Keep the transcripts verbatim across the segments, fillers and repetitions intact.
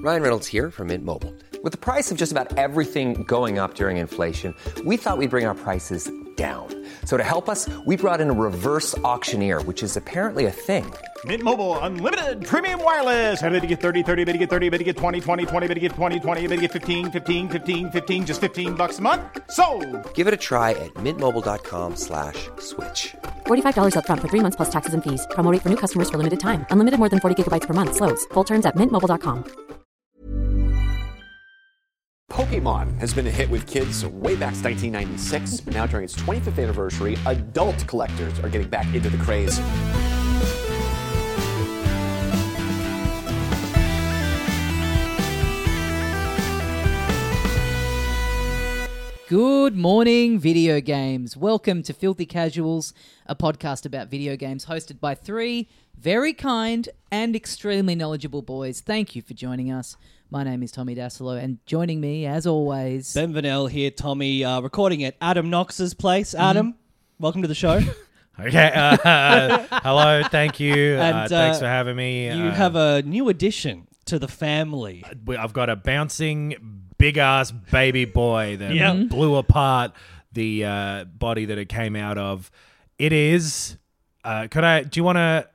Ryan Reynolds here from Mint Mobile. With the price of just about everything going up during inflation, we thought we'd bring our prices down. So to help us, we brought in a reverse auctioneer, which is apparently a thing. Mint Mobile Unlimited Premium Wireless. How to get thirty, thirty, how to get thirty, how to get twenty, twenty, twenty, how to get twenty, twenty, how to get fifteen, fifteen, fifteen, fifteen, just fifteen bucks a month? Sold! Give it a try at mintmobile.com slash switch. forty-five dollars up front for three months plus taxes and fees. Promo rate for new customers for limited time. Unlimited more than forty gigabytes per month. Slows full terms at mint mobile dot com. Pokemon has been a hit with kids way back since nineteen ninety-six, but now during its twenty-fifth anniversary, adult collectors are getting back into the craze. Good morning, video games. Welcome to Filthy Casuals, a podcast about video games hosted by three very kind and extremely knowledgeable boys. Thank you for joining us. My name is Tommy Dasilo, and joining me, as always... Ben Vanel here, Tommy, uh, recording at Adam Knox's place. Adam, mm-hmm. welcome to the show. Okay, uh, hello, thank you. And, uh, thanks uh, for having me. You uh, have a new addition to the family. I've got a bouncing, big-ass baby boy that Yep. blew apart the uh, body that it came out of. It is... Uh, could I... Do you want to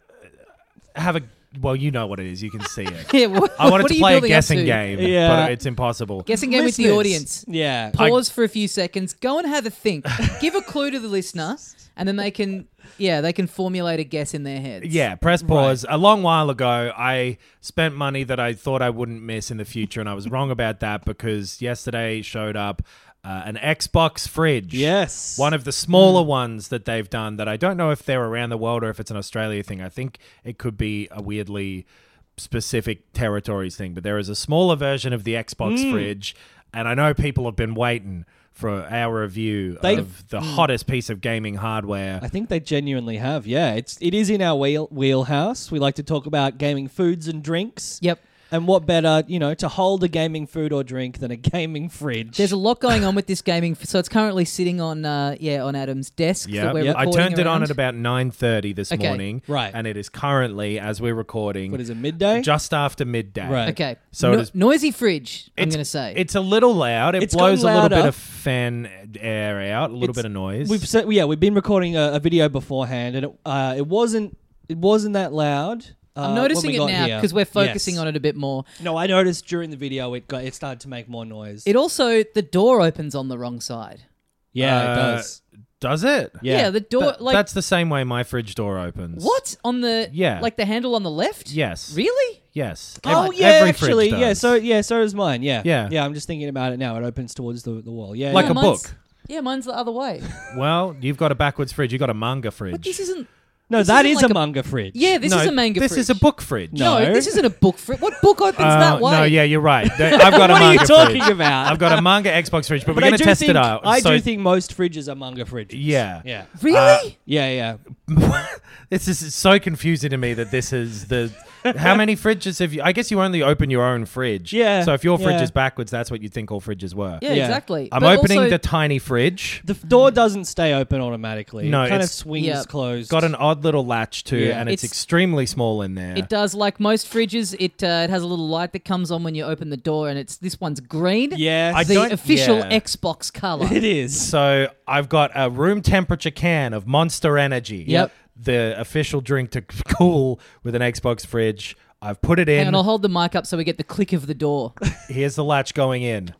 have a... Well, you know what it is. You can see it. yeah, what, I wanted what to are you play a building up guessing to? game, Yeah. but it's impossible. Guessing game with the Listeners. audience. Yeah. Pause for a few seconds. Go and have a think. Give a clue to the listener, and then they can... Yeah, they can formulate a guess in their heads. Yeah, press pause. Right. A long while ago, I spent money that I thought I wouldn't miss in the future, and I was wrong about that because yesterday showed up uh, an Xbox fridge. Yes. One of the smaller mm. ones that they've done that I don't know if they're around the world or if it's an Australia thing. I think it could be a weirdly specific territories thing, but there is a smaller version of the Xbox mm. fridge, and I know people have been waiting for our review they, of the mm. hottest piece of gaming hardware. I think they genuinely have, yeah. It's, it is in our wheel, wheelhouse. We like to talk about gaming foods and drinks. Yep. And what better, you know, to hold a gaming food or drink than a gaming fridge? There's a lot going on with this gaming, f- so it's currently sitting on, uh, yeah, on Adam's desk. Yeah, that we're yep. I recording turned it on around. at about nine thirty this Okay. morning, right? And it is currently, as we're recording, what is it, midday? Just after midday, right? Okay, so no- it is noisy fridge. I'm it's, going to say it's a little loud. It It's blows a gotten little bit louder. of fan air out, a little It's- bit of noise. We've said, yeah, we've been recording a, a video beforehand, and it, uh, it wasn't it wasn't that loud. I'm uh, noticing when we it got now here. because we're focusing Yes. on it a bit more. No, I noticed during the video it got it started to make more noise. It also, the door opens on the wrong side. yeah, Uh, it does. Does it? Yeah, the door, Th- like... that's the same way my fridge door opens. What? On the... Yeah. Like the handle on the left? Yes. Really? Yes. Oh Every- yeah, every fridge actually, does. yeah. So yeah, so does mine. Yeah, Yeah. yeah. I'm just thinking about it now. It opens towards the, the wall. Yeah, Like yeah. a mine's- book. Yeah, mine's the other way. Well, you've got a backwards fridge. You've got a manga fridge. But this isn't... No, this that isn't is like a a- manga fridge. Yeah, this no, is a manga this fridge. is a book fridge. No, No. this isn't a book fridge. What book opens Uh, that way? No, yeah, you're right. Th- I've got a What are you manga talking fridge. about? I've got a manga Xbox fridge, but, But we're I going to do test think, it out. I So- do think most fridges are manga fridges. Yeah. yeah, Really? Uh, yeah, yeah. This is so confusing to me that this is the... How many fridges have you... I guess you only open your own fridge. Yeah, So if your fridge yeah. is backwards, that's what you think all fridges were. yeah, Yeah. exactly. I'm But opening also- the tiny fridge. The f- door doesn't stay open automatically. No, it kind of it's- swings Yeah. closed. Got an odd little latch too, Yeah. and it's, It's- extremely small in there. It does, like most fridges, it uh, it has a little light that comes on when you open the door, and it's this one's green. Yes. I The don't- official yeah. Xbox color. It is. So I've got a room temperature can of Monster Energy. Yep. The official drink to cool with an Xbox fridge. I've put it in. And I'll hold the mic up so we get the click of the door. Here's the latch going in.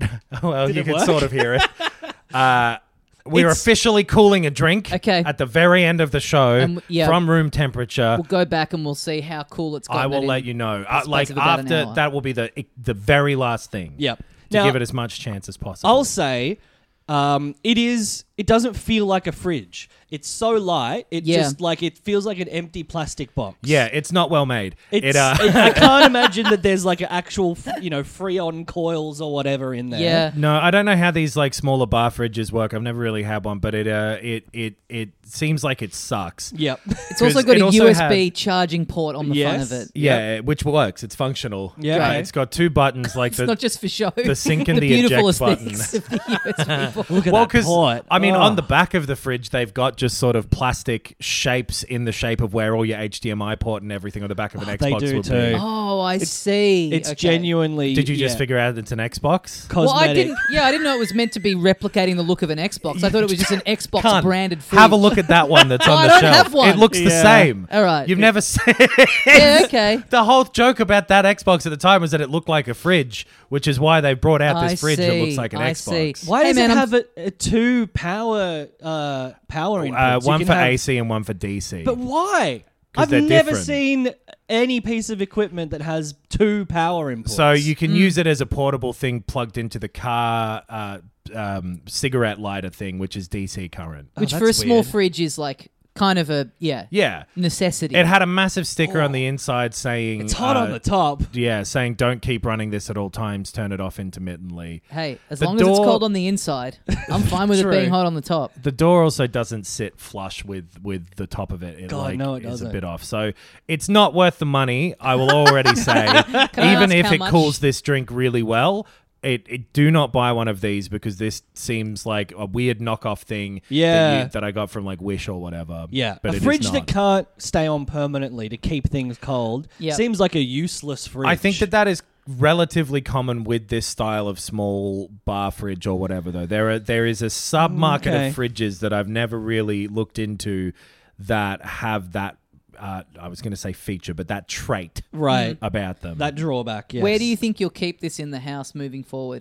Well, Did you it can work? sort of hear it. Uh, we're It's- officially cooling a drink Okay. at the very end of the show Um, yeah. from room temperature. We'll go back and we'll see how cool it's gotten. I will it in let you know. the Uh, space like of about an after hour. that will be the the very last thing. Yep. To Now, give it as much chance as possible. I'll say, um, it is. It doesn't feel like a fridge. It's so light. It Yeah. just like it feels like an empty plastic box. Yeah, it's not well made. It's, it, uh, it- I can't imagine that there's like an actual, f- you know, Freon coils or whatever in there. Yeah. No, I don't know how these like smaller bar fridges work. I've never really had one, but it uh, it it it seems like it sucks. Yep. It's also 'Cause got it a also U S B had- charging port on the front of Yes. it. Yeah, which works. It's functional. Yeah. Uh, Okay. it's got two buttons like It's the not just for show. the sync and the beautiful eject aesthetics of the U S B port. Look at well, that because port. I mean, mean, Oh. on the back of the fridge, they've got just sort of plastic shapes in the shape of where all your H D M I port and everything on the back of an Oh, they Xbox do would too. be. Oh, I see. It's Okay. genuinely. Did you just yeah, figure out it's an Xbox? cosmetic? Well, I didn't. Yeah, I didn't know it was meant to be replicating the look of an Xbox. I thought it was just an Xbox Can't. branded fridge. Have a look at that one that's Oh, on I the don't shelf. have one. It looks the Yeah. same. All right. You've never seen. Yeah, okay. The whole joke about that Xbox at the time was that it looked like a fridge, which is why they brought out this I fridge that see, looks like an I Xbox. see. Why Hey, does man, it I'm- have a, a two power uh, power inputs? Uh, You one can for have- A C and one for D C. But why? 'Cause I've they're never different. seen any piece of equipment that has two power inputs. So you can Hmm. use it as a portable thing plugged into the car uh, um, cigarette lighter thing, which is D C current. Which Oh, for a that's small weird. fridge is like kind of a yeah Yeah. necessity. It had a massive sticker on the inside saying... it's hot uh, on the top. Yeah, saying don't keep running this at all times, turn it off intermittently. Hey, as The long as it's door- cold on the inside, I'm fine with it True. being hot on the top. The door also doesn't sit flush with, with the top of it. It God, like no, it is a doesn't. bit off. So it's not worth the money, I will already say. I Even ask if how it much? cools this drink really well, it, it do not buy one of these because this seems like a weird knockoff thing Yeah. that, you, that I got from like Wish or whatever. Yeah, but a it is fridge not. that can't stay on permanently to keep things cold Yep. seems like a useless fridge. I think that that is relatively common with this style of small bar fridge or whatever, though. There are there is a sub market Okay. of fridges that I've never really looked into that have that. Uh, I was going to say feature, but that trait right about them. that drawback. Yes. Where do you think you'll keep this in the house moving forward?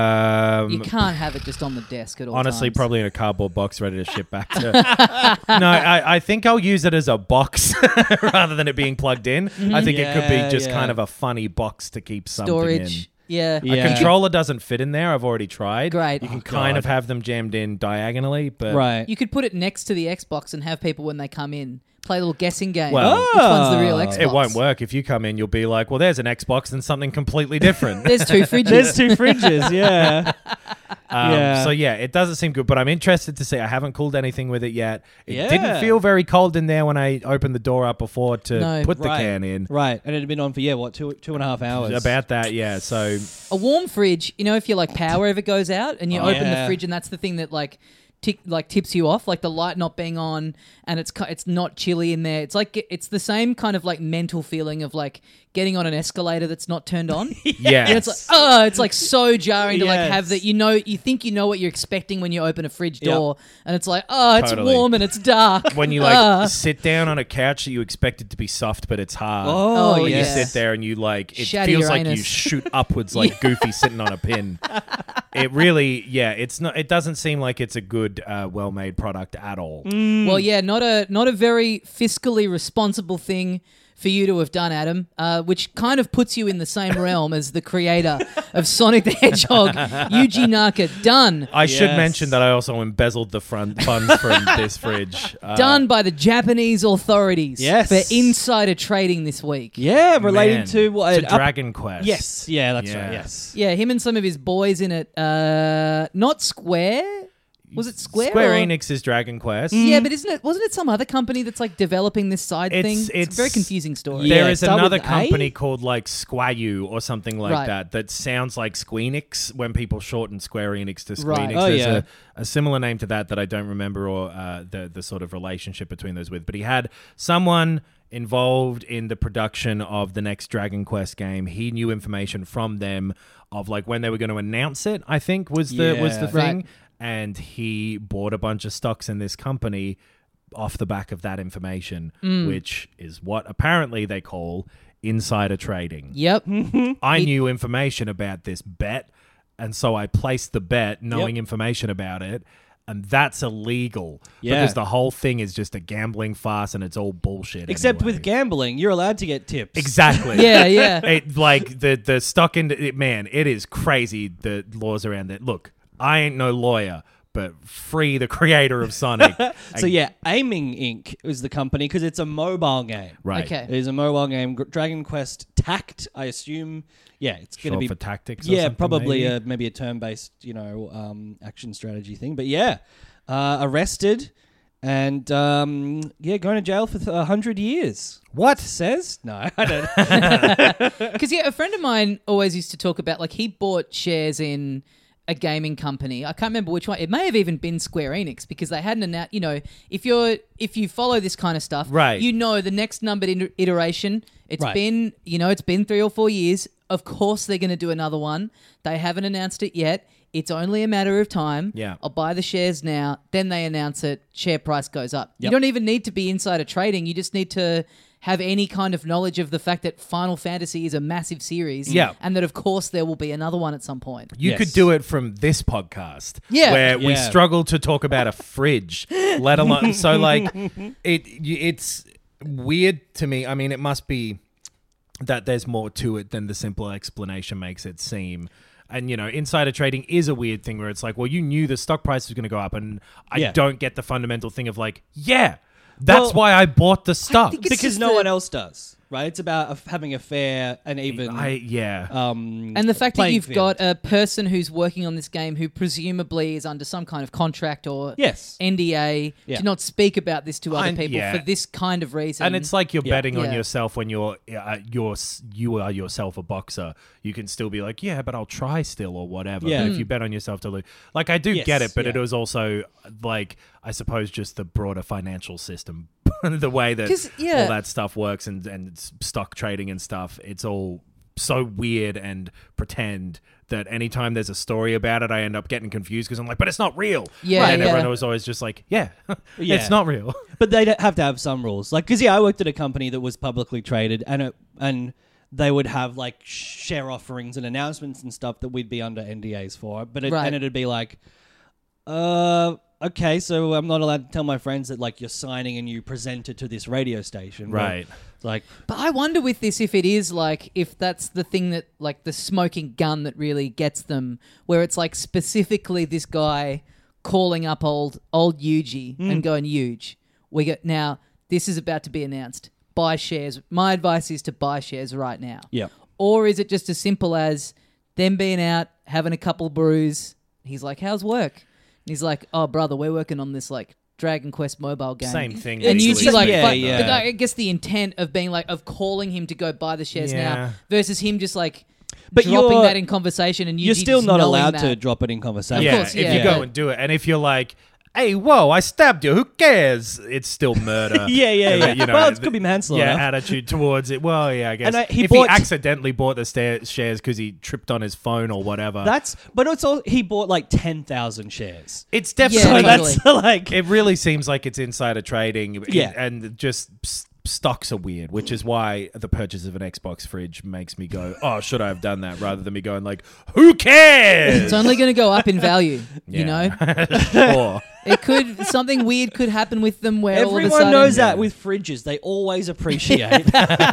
um, You can't have it just on the desk at all honestly, times. probably in a cardboard box ready to ship back to. No, I, I think I'll use it as a box rather than it being plugged in. I think it could Yeah, be just yeah. kind of a funny box to keep something in. storage. Yeah. Yeah. A controller doesn't fit in there. I've already tried. Great. You can Oh, kind God. of have them jammed in diagonally, but Right. You could put it next to the Xbox and have people when they come in play a little guessing game. Well- which one's the real Oh. Xbox? it won't work. If you come in, you'll be like, "Well, there's an Xbox and something completely different." There's two fridges. There's two fridges. Yeah. Um, Yeah. So yeah, it doesn't seem good, but I'm interested to see. I haven't cooled anything with it yet. It Yeah. didn't feel very cold in there when I opened the door up before to No. put the right. can in. Right, and it had been on for yeah, what two two and a half hours. About that, yeah. So A warm fridge, you know, if your like power ever goes out and you Oh, open yeah. the fridge and that's the thing that like tick, like tips you off, like the light not being on and it's ki- it's not chilly in there. It's like it's the same kind of like mental feeling of like getting on an escalator that's not turned on. yeah, And it's like, oh, it's like so jarring to like Yes. have that. You know, you think you know what you're expecting when you open a fridge Yep. door, and it's like, oh, it's Totally. warm and it's dark. when you like Ah. sit down on a couch that you expect it to be soft, but it's hard. Oh, Oh, You yes. yeah. sit there and you like it Shatter feels your like you anus. shoot upwards like Goofy sitting on a pin. It really, yeah, it's not. It doesn't seem like it's a good, uh, well-made product at all. Well, yeah, not a not a very fiscally responsible thing for you to have done, Adam, uh, which kind of puts you in the same realm as the creator of Sonic the Hedgehog, Yuji Naka. Done. I should Yes. mention that I also embezzled the front funds from this fridge. Uh, Done by the Japanese authorities Yes. for insider trading this week. Yeah, relating man, to what? to up- Dragon Quest. Yes, yeah, that's Yeah. right. Yes. Yeah, him and some of his boys in it. Uh, not Square. Was it Square? Square or- Enix's Dragon Quest. Yeah, but isn't it? Wasn't it some other company that's like developing this side It's- thing? It's, it's- a very confusing story. Yeah, There is start another with A? company called like Squayu or something like Right. that that sounds like Squeenix when people shorten Square Enix to Squeenix. Right. Oh, There's yeah. a, a similar name to that that I don't remember or uh, the the sort of relationship between those with. But he had someone involved in the production of the next Dragon Quest game. He knew information from them of like when they were going to announce it. I think was the was the Yeah. thing. Right. And he bought a bunch of stocks in this company off the back of that information, Mm. which is what apparently they call insider trading. Yep. I He- knew information about this bet, and so I placed the bet knowing Yep. information about it, and that's illegal Yeah. because the whole thing is just a gambling farce and it's all bullshit. Except anyway. with gambling, you're allowed to get tips. Exactly. Yeah, yeah. It, like the the stock in it, man, it is crazy the laws around that. Look, I ain't no lawyer, but free the creator of Sonic. So yeah, Aiming Incorporated is the company because it's a mobile game. Right. Okay. It is a mobile game. Gr- Dragon Quest Tact, I assume. Yeah, it's going to Short be for tactics or Yeah, something, probably maybe? a maybe a turn-based, you know, um, action strategy thing. But yeah, uh, arrested and um, yeah, going to jail for a hundred years. What? Says no, I don't. Because yeah, a friend of mine always used to talk about like he bought shares in a gaming company. I can't remember which one. It may have even been Square Enix because they hadn't announced. You know, if you're if you follow this kind of stuff, Right. you know the next numbered iter- iteration. It's Right. been you know it's been three or four years. Of course they're going to do another one. They haven't announced it yet. It's only a matter of time. Yeah. I'll buy the shares now. Then they announce it. Share price goes up. You Yep. don't even need to be insider trading. You just need to have any kind of knowledge of the fact that Final Fantasy is a massive series. Yeah. And that, of course, there will be another one at some point. You Yes. could do it from this podcast, Yeah. where we Yeah. struggle to talk about a fridge, let alone. So, like, it it's weird to me. I mean, it must be that there's more to it than the simple explanation makes it seem. And, you know, insider trading is a weird thing where it's like, well, you knew the stock price was going to go up, and I Yeah. don't get the fundamental thing of like, yeah, that's Well, why I bought the stock. think it's Because just no the- one else does, right? It's about a, having a fair and even. I yeah. um, And the fact that playing you've field. got a person who's working on this game who presumably is under some kind of contract or Yes. N D A Yeah. to not speak about this to other And- people yeah. for this kind of reason. And it's like you're Yeah. betting on Yeah. yourself when you're uh, you're s- you are yourself a boxer. You can still be like, yeah, but I'll try still or whatever. Yeah. But if you bet on yourself to lose, like I do Yes, get it, but it yeah. was also like I suppose just the broader financial system, the way that 'Cause, yeah. all that stuff works and and s- stock trading and stuff. It's all so weird and pretend that anytime there's a story about it, I end up getting confused because I'm like, but it's not real. Yeah, and yeah. everyone was always just like, yeah, Yeah. it's not real. But they have to have some rules. Like, because, yeah, I worked at a company that was publicly traded, and it, and they would have, like, share offerings and announcements and stuff that we'd be under N D As for. But it, Right. And it'd be like, uh, okay, so I'm not allowed to tell my friends that, like, you're signing and you present it to this radio station. But, Right. like, But I wonder with this if it is like if that's the thing that like the smoking gun that really gets them, where it's like specifically this guy calling up old old Yuji and going, Yuge, we got now this is about to be announced. Buy shares. My advice is to buy shares right now. yeah. Or is it just as simple as them being out, having a couple brews? He's like, how's work? And he's like, oh, brother, we're working on this like Dragon Quest mobile game. Same thing, And basically. usually like, Yeah, but, yeah. but I guess the intent of being like, of calling him to go buy the shares Yeah. now versus him just like But dropping you're- that in conversation and You're Yuji still just not knowing allowed that. to drop it in conversation. Yeah, course, if yeah. you go But- and do it, and if you're like, "Hey, whoa, I stabbed you. Who cares?" It's still murder. Yeah, yeah, And, yeah. You know, Well, it the- could be manslaughter. Yeah, attitude towards it. Well, yeah, I guess. And, uh, he if bought- he accidentally bought the sta- shares because he tripped on his phone or whatever, That's, but it's all, he bought like ten thousand shares. it's Yeah, definitely. So totally. that's like, It really seems like it's insider trading. Yeah. and just s- stocks are weird, which is why the purchase of an Xbox fridge makes me go, "Oh, should I have done that?" Rather than me going like, "Who cares?" It's only going to go up in value, you know? Sure. It could, something weird could happen with them where all of a everyone sudden... knows that with fridges. They always appreciate.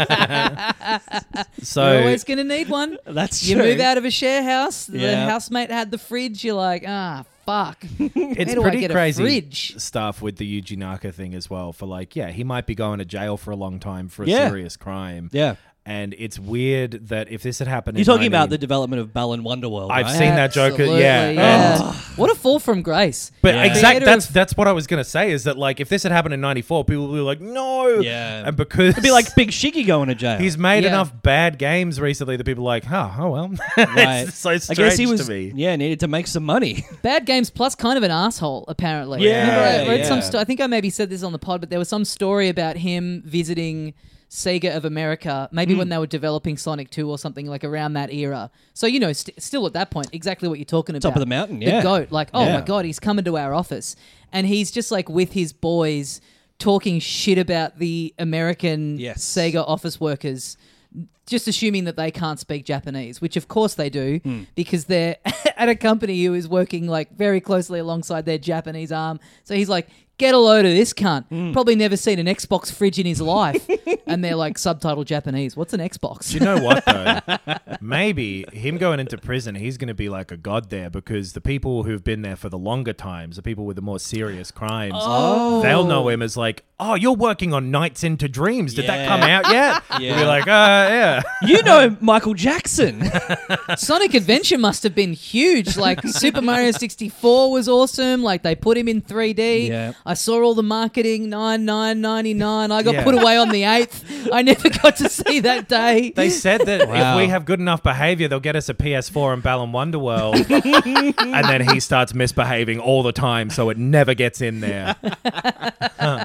So You're always going to need one. That's You true. move out of a share house, the Yeah. housemate had the fridge, you're like, ah, fuck. it's Where do I pretty get a crazy fridge? stuff with the Yuji Naka thing as well. For like, yeah, he might be going to jail for a long time for a Yeah. serious crime. Yeah. And it's weird that if this had happened, You're in talking about nineteen the development of Balan Wonderworld. I've right? seen that Joker, Absolutely, yeah. yeah. And- What a fall from grace. But Yeah. exact Creator that's of- that's what I was gonna say is that like if this had happened in ninety-four, people would be like, no, Yeah. and because It'd be like Big Shiggy going to jail. he's made Yeah. enough bad games recently that people are like, huh, oh well, right. it's so strange I guess he was, to me. yeah, needed to make some money. Bad games plus kind of an asshole, apparently. Yeah, Remember I read yeah. some sto- I think I maybe said this on the pod, but there was some story about him visiting Sega of America, maybe Hmm. when they were developing Sonic two or something like around that era. So, you know, st- still at that point, exactly what you're talking about. Top of the mountain, The yeah. GOAT. Like, oh Yeah. my God, he's coming to our office. And he's just like with his boys talking shit about the American Yes. Sega office workers, just assuming that they can't speak Japanese, which of course they do, Hmm. because they're at a company who is working like very closely alongside their Japanese arm. So he's like, get a load of this cunt. Hmm. Probably never seen an Xbox fridge in his life. And they're like subtitled Japanese. What's an Xbox? Do you know what though? Maybe him going into prison, he's going to be like a god there because the people who've been there for the longer times, the people with the more serious crimes, Oh. they'll know him as like, oh, you're working on Nights into Dreams. Did that Yeah. come out yet? Yeah. You'll be like, uh, yeah, Yeah. You know Michael Jackson. Sonic Adventure must have been huge. Like Super Mario sixty-four was awesome. Like they put him in three D. Yeah. I saw all the marketing. nine nine ninety-nine. I got Yeah. put away on the eighth. I never got to see that day. They said that Wow. if we have good enough behavior, they'll get us a P S four and Balan Wonderworld. And then he starts misbehaving all the time, so it never gets in there. Huh.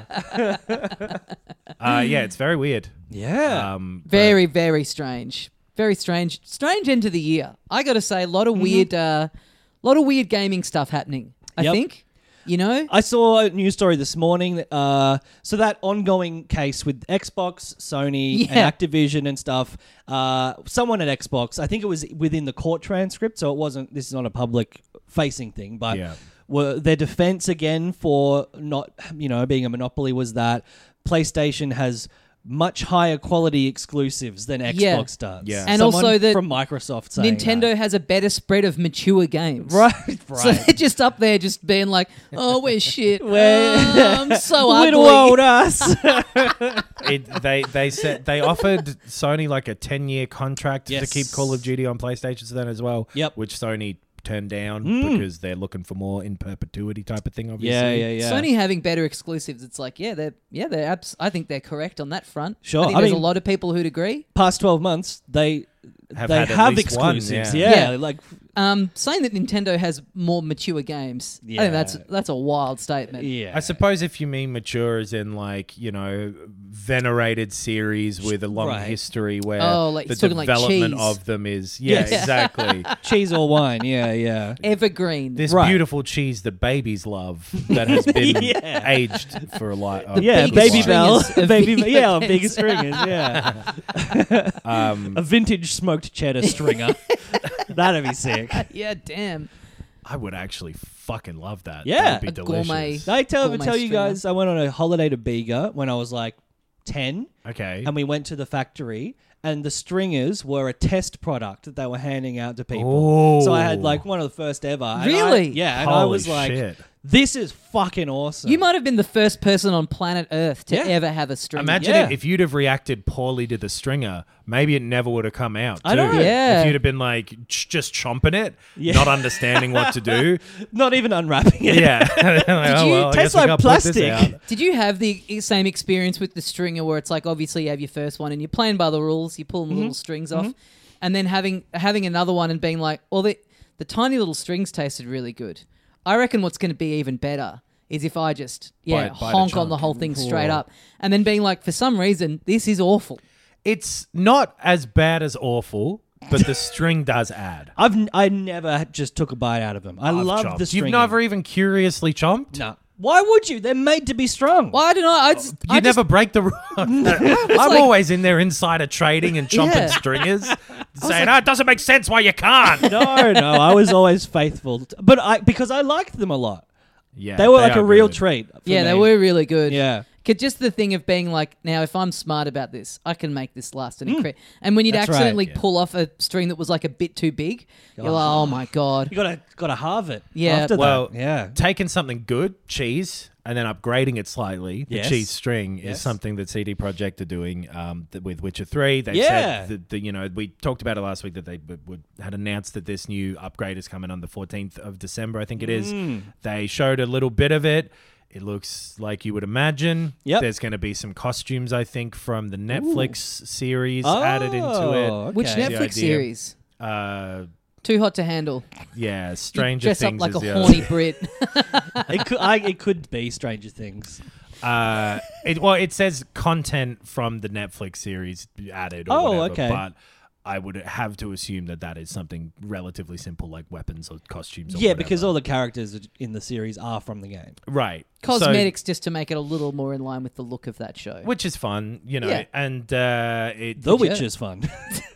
uh, yeah, it's very weird. Yeah. Um, but- Very, very strange. Very strange. Strange end of the year. I got to say, a lot of weird, uh, lot of weird gaming stuff happening. I Yep. think. You know. I saw a news story this morning. Uh, so that ongoing case with Xbox, Sony, Yeah. and Activision and stuff. Uh, someone at Xbox, I think it was within the court transcript, so it wasn't. This is not a public-facing thing, but Yeah. were their defense again for not, you know, being a monopoly was that PlayStation has much higher quality exclusives than Xbox Yeah. does. Yeah. And Someone also that from Microsoft saying Nintendo that. has a better spread of mature games. Right, So right. they're just up there just being like, oh, we're shit. We're- Oh, I'm so ugly. Little old us. It, they they said they offered Sony like a ten year contract Yes. to keep Call of Duty on PlayStation then as well. Yep. Which Sony turned down Mm. because they're looking for more in perpetuity type of thing. Obviously. yeah, yeah, yeah. Sony having better exclusives, it's like, yeah, they're yeah, they're abs- I think they're correct on that front. Sure. I think I there's mean- a lot of people who'd agree. Past twelve months, they Have they had at have least one, exclusives. yeah. yeah. Yeah. like Um, saying that Nintendo has more mature games, I Yeah. think that's that's a wild statement. yeah. I suppose if you mean mature as in like, you know, venerated series with a long Right. history where Oh, like the he's talking like development cheese. of them is yeah, Yes. exactly. cheese or wine. Yeah, yeah. Evergreen. This Right. beautiful cheese that babies love that has been Yeah. aged for a lot. The Yeah, biggest Baby Bell, stringers of baby, video yeah, on games. bigger stringers, yeah. Um, A vintage smoked cheddar stringer, that'd be sick. yeah, damn. I would actually fucking love that. Yeah. that would be A gourmet- delicious. Did I tell, Gourmet tell you stringer. guys? I went on a holiday to Bega when I was like ten, Okay. and we went to the factory. And the stringers were a test product that they were handing out to people. So I had Ooh. like one of the first ever. And I- Really? yeah. And I Holy was like, shit. this is fucking awesome. You might have been the first person on planet Earth to Yeah. ever have a stringer. Imagine Yeah. it, if you'd have reacted poorly to the stringer, maybe it never would have come out. I know. too. Yeah. If you'd have been like ch- just chomping it, Yeah. not understanding what to do. Not even unwrapping it. Yeah. Like, oh, you- well, I Tastes guess I like gotta put this plastic. out. Did you have the e- same experience with the stringer where it's like obviously you have your first one and you're playing by the rules, you pull the little strings off, and then having having another one and being like, well, the the tiny little strings tasted really good. I reckon what's going to be even better is if I just yeah Bite- bite a honk on the chunk. whole thing straight Whoa. up, and then being like, for some reason, this is awful. It's not as bad as awful, but the string does add. I've n- I never just took a bite out of them. I I've love chomped. the string. You've never even curiously chomped? No. Why would you? They're made to be strong. Why don't I? I just, You I never just, break the rule. I'm like- always in there insider trading and chomping Yeah. stringers, saying, "Oh, it doesn't make sense why you can't." No, no. I was always faithful, to, but I because I liked them a lot. Yeah, They were like are a real good. treat. for yeah, they me. were really good. Yeah. 'Cause just the thing of being like, now if I'm smart about this, I can make this last an incre- And when you'd That's right, accidentally yeah. pull off a string that was like a bit too big, you're like, oh my god. You gotta gotta halve it. Yeah. After Well, that. yeah. taking something good, cheese, and then upgrading it slightly, the Yes. cheese string is Yes. something something that C D Projekt are doing um, th- with Witcher three. They Yeah. said that, the, you know, we talked about it last week that they w- would, had announced that this new upgrade is coming on the fourteenth of December, I think it is. Mm. They showed a little bit of it. It looks like you would imagine. Yep. There's going to be some costumes, I think, from the Netflix series added into it. Oh, Which okay. The Netflix idea. series? Uh, Too hot to handle. yeah, You Stranger dress Things up like is a the other- horny Brit. It could I, it could be Stranger Things. Uh, it, well, it says content from the Netflix series added. Or Oh, whatever, okay. But I would have to assume that that is something relatively simple, like weapons or costumes. Or Yeah, whatever. because all the characters in the series are from the game. right So- Cosmetics just to make it a little more in line with the look of that show. which is fun, you know. Yeah. And uh, it The Yeah. Witcher's fun.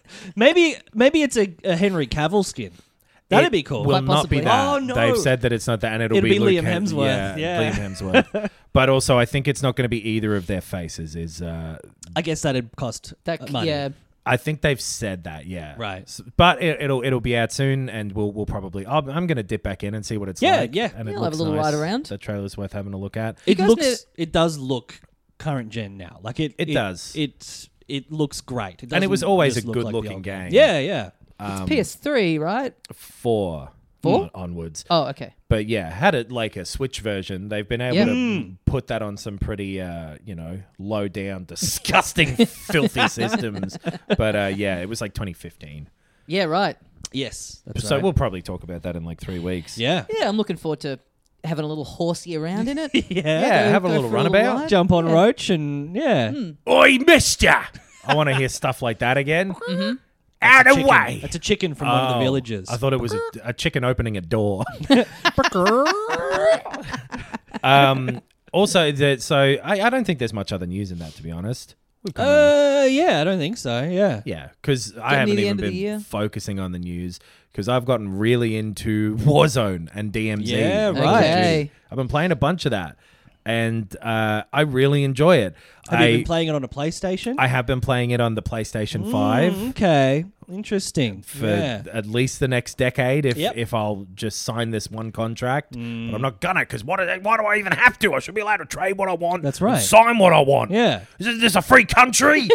maybe maybe it's a, a Henry Cavill skin. That'd it be cool. Will Quite not possibly. be that. Oh, no. They've said that it's not that, and it'll, It'll be Luke Liam Hem- Hemsworth, yeah. Liam Hemsworth. But also, I think it's not going to be either of their faces. Is uh, I guess that'd cost that uh, money. yeah. I think they've said that, yeah. Right. S- But it, it'll it'll be out soon, and we'll we'll probably. I'll, I'm going to dip back in and see what it's Yeah, like. yeah. And it Yeah, I'll have looks a little nice. ride around. The trailer's worth having a look at. It guys looks. know- It does look current gen now. Like it. It does. It's it looks great. It And it was doesn't always just a look like the good-looking old game. Yeah, yeah. It's P S three, right? Four, Four? on- onwards. Oh, okay. But yeah, had it like a Switch version. They've been able Yeah. to put that on some pretty, uh, you know, low down, disgusting, filthy systems. But uh, yeah, it was like twenty fifteen. Yeah, right. Yes. That's So right. we'll probably talk about that in like three weeks. Yeah. Yeah, I'm looking forward to having a little horsey around in it. Yeah. Yeah, Go- have a go little for a little runabout. ride. Jump on Yeah. Roach and yeah. Oi, mister! I want to hear stuff like that again. Mm-hmm. Out of Chicken. way! That's a chicken from one of the Oh, villages. I thought it was a, a chicken opening a door. um, also, the, so I, I don't think there's much other news in that, to be honest. We've kind of- Uh, yeah, I don't think so. Yeah. yeah, because I near haven't the even end of the year. been focusing on the news because I've gotten really into Warzone and D M Z. Yeah, Call of right. Okay. Duty. I've been playing a bunch of that, and uh, I really enjoy it. Have I, you been playing it on a PlayStation? I have been playing it on the PlayStation five. Mm, okay. Interesting. For yeah. at least the next decade, if Yep. if I'll just sign this one contract, Mm. but I'm not gonna because what? do- Why do I even have to? I should be allowed to trade what I want. That's and right. sign what I want. Yeah. Is this a free country?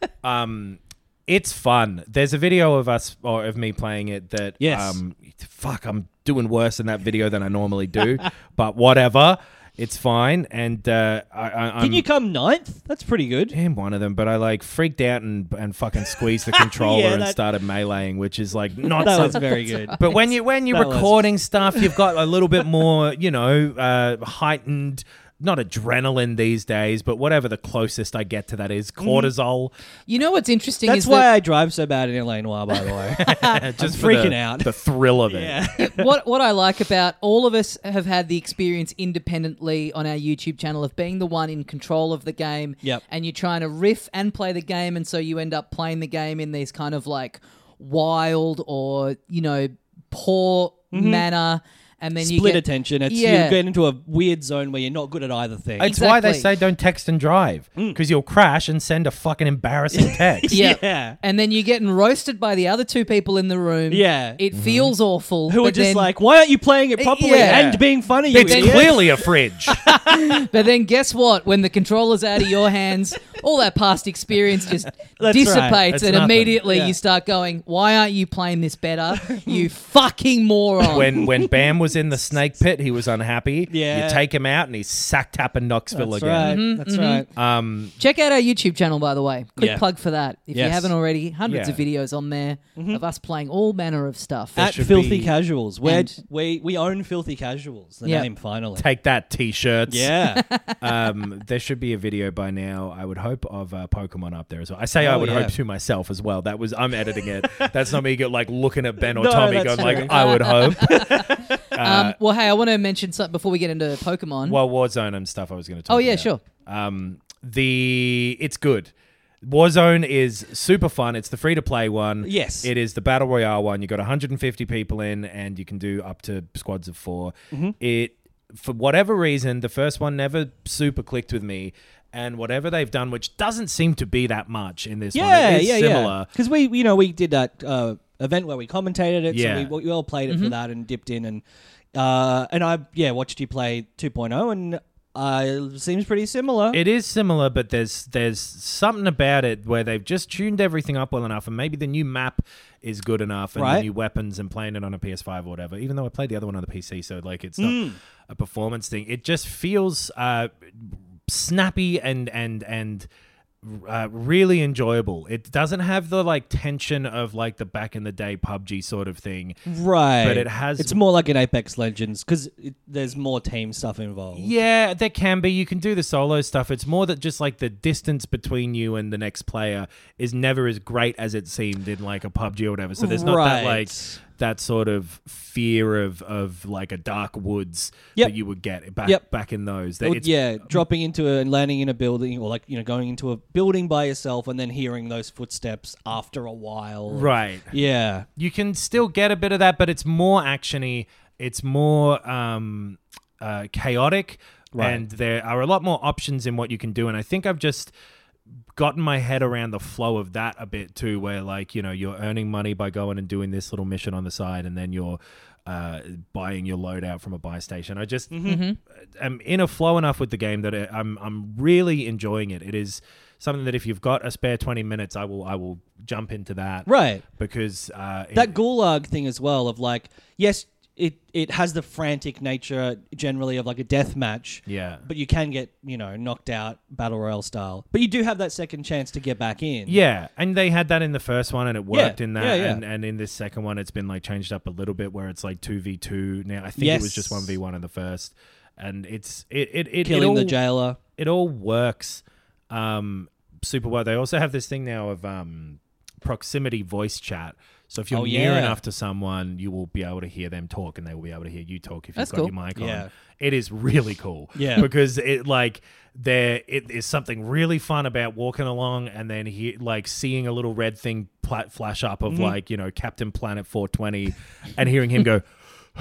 um, it's fun. There's a video of us or of me playing it that. Yes. Um, fuck, I'm doing worse in that video than I normally do, but whatever. It's fine, and uh, I, I, I'm Can you come ninth? That's pretty good. am one of them, but I like freaked out and and fucking squeezed the controller Yeah, and that- started meleeing, which is like not That so- was very good. But when you when you're That was- recording stuff, you've got a little bit more, you know, uh, heightened. Not adrenaline these days, but whatever the closest I get to that is cortisol. You know what's interesting That's is why that I drive so bad in L A Noire, by the way. Just I'm for the- freaking out. The thrill of it. yeah. what what I like about all of us have had the experience independently on our YouTube channel of being the one in control of the game. Yep. And you're trying to riff and play the game, and so you end up playing the game in these kind of like wild or, you know, poor manner. And then you Split get attention. It's Yeah. you get into a weird zone where you're not good at either thing. It's why they Exactly. say don't text and drive because you'll crash and send a fucking embarrassing text. Yeah. Yeah. And then you're getting roasted by the other two people in the room. Yeah. It feels awful. Who are but just then- like, why aren't you playing it properly Yeah. and being funny? You It's idiot? clearly a fridge. But then guess what? When the controller's out of your hands, all that past experience just right. dissipates It's and nothing. immediately Yeah. you start going, why aren't you playing this better? You fucking moron. when when Bam was in the snake pit, he was unhappy. Yeah. You take him out and he's sack tapping Knoxville That's again. right. Mm-hmm, That's right. Um, Check out our YouTube channel, by the way. Quick Yeah. plug for that. If you Yes. haven't already, hundreds Yeah. of videos on there of us playing all manner of stuff. At should Filthy be- Casuals. Where And- we we own Filthy Casuals. The Yeah. name finally. take that, t-shirts. Yeah. Um, there should be a video by now, I would hope, of uh, Pokemon up there as well. I say I Oh, would yeah. hope to myself as well. That was I'm editing it. That's not me go, like looking at Ben or No, Tommy that's going true. like, I would hope. um, well, hey, I want to mention something before we get into Pokemon. Well, Warzone and stuff I was going to talk oh, yeah, about. sure. Um, the it's good. Warzone is super fun. It's the free to play one. Yes. It is the battle royale one. You got one hundred fifty people in, and you can do up to squads of four. Mm-hmm. It, for whatever reason, the first one never super clicked with me, and whatever they've done, which doesn't seem to be that much in this one, Yeah, it is yeah, similar. yeah. Because we, you know, we did that uh, event where we commentated it. Yeah. So we, we all played it for that and dipped in and uh, and I yeah watched you play two point oh and uh, it seems pretty similar. It is similar, but there's there's something about it where they've just tuned everything up well enough, and maybe the new map is good enough, and Right. the new weapons, and playing it on a P S five or whatever. Even though I played the other one on the P C, so like it's not Hmm. a performance thing. It just feels uh, snappy and and and. Uh, really enjoyable. It doesn't have the like tension of like the back in the day P U B G sort of thing. right, but it has- It's more like an Apex Legends because there's more team stuff involved. Yeah, there can be. You can do the solo stuff. It's more that just like the distance between you and the next player is never as great as it seemed in like a P U B G or whatever. So there's not that Right. like that sort of fear of of like a dark woods Yep. that you would get back Yep. back in those. It would- It's- yeah, dropping into a, and landing in a building, or like you know, going into a building by yourself, and then hearing those footsteps after a while. right. Yeah. You can still get a bit of that, but it's more actiony. It's more um, uh, chaotic, Right. and there are a lot more options in what you can do. And I think I've just gotten my head around the flow of that a bit too, where like you know you're earning money by going and doing this little mission on the side, and then you're uh, buying your loadout from a buy station. I just am in a flow enough with the game that I- I'm I'm really enjoying it. It is something that if you've got a spare twenty minutes, I will I will jump into that. Right. Because uh, That it- Gulag thing as well of like, yes, it, it has the frantic nature generally of like a death match. Yeah. But you can get, you know, knocked out battle royale style. But you do have that second chance to get back in. Yeah, and they had that in the first one, and it worked Yeah, in that. yeah, yeah. And, and in this second one, it's been like changed up a little bit, where it's like two v two now. I think Yes. it was just one v one in the first, and it's it it it Killing it the all, jailer. It all works um, super well. They also have this thing now of um, proximity voice chat. So if you're Oh, near yeah. enough to someone, you will be able to hear them talk, and they will be able to hear you talk if That's you've got cool. your mic Yeah. on. It is really cool. Yeah. Because it like there it is something really fun about walking along and then he like seeing a little red thing pla- flash up of Mm-hmm. like, you know, Captain Planet four twenty and hearing him go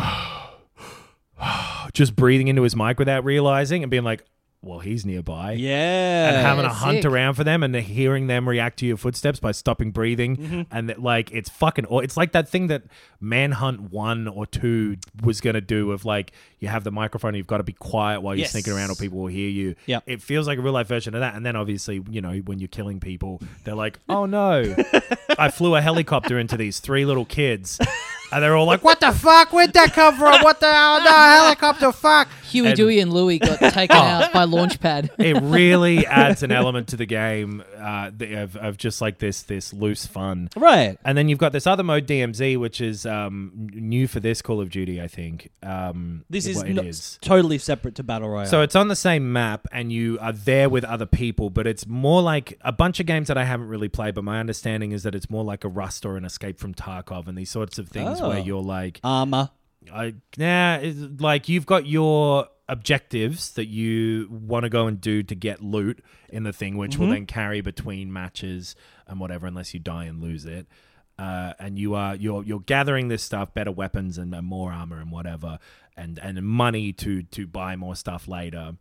just breathing into his mic without realizing and being like, well, he's nearby. Yeah. And having Yeah, to hunt sick. around for them and then hearing them react to your footsteps by stopping breathing. Mm-hmm. And that, like, it's fucking, aw- it's like that thing that Manhunt one or two was going to do of like, you have the microphone and you've got to be quiet while you're Yes. sneaking around or people will hear you. Yep. It feels like a real life version of that. And then obviously, you know, when you're killing people, they're like, oh no, I flew a helicopter into these three little kids. And they're all like, what the fuck? Where'd that come from? What the hell? No, helicopter, fuck. Huey, And- Dewey, and Louie got taken out by Launchpad. It really adds an element to the game uh, the- of, of just like this this loose fun. Right. And then you've got this other mode, D M Z, which is um, n- new for this Call of Duty, I think. Um, This is, what it not, is. totally separate to Battle Royale. So it's on the same map and you are there with other people, but it's more like a bunch of games that I haven't really played, but my understanding is that it's more like a Rust or an Escape from Tarkov and these sorts of things Oh. where you're like... Armor. I, nah, it's like you've got your objectives that you want to go and do to get loot in the thing, which will then carry between matches and whatever, unless you die and lose it. Uh, and you are you're you're gathering this stuff, better weapons and, and more armor and whatever, and and money to to buy more stuff later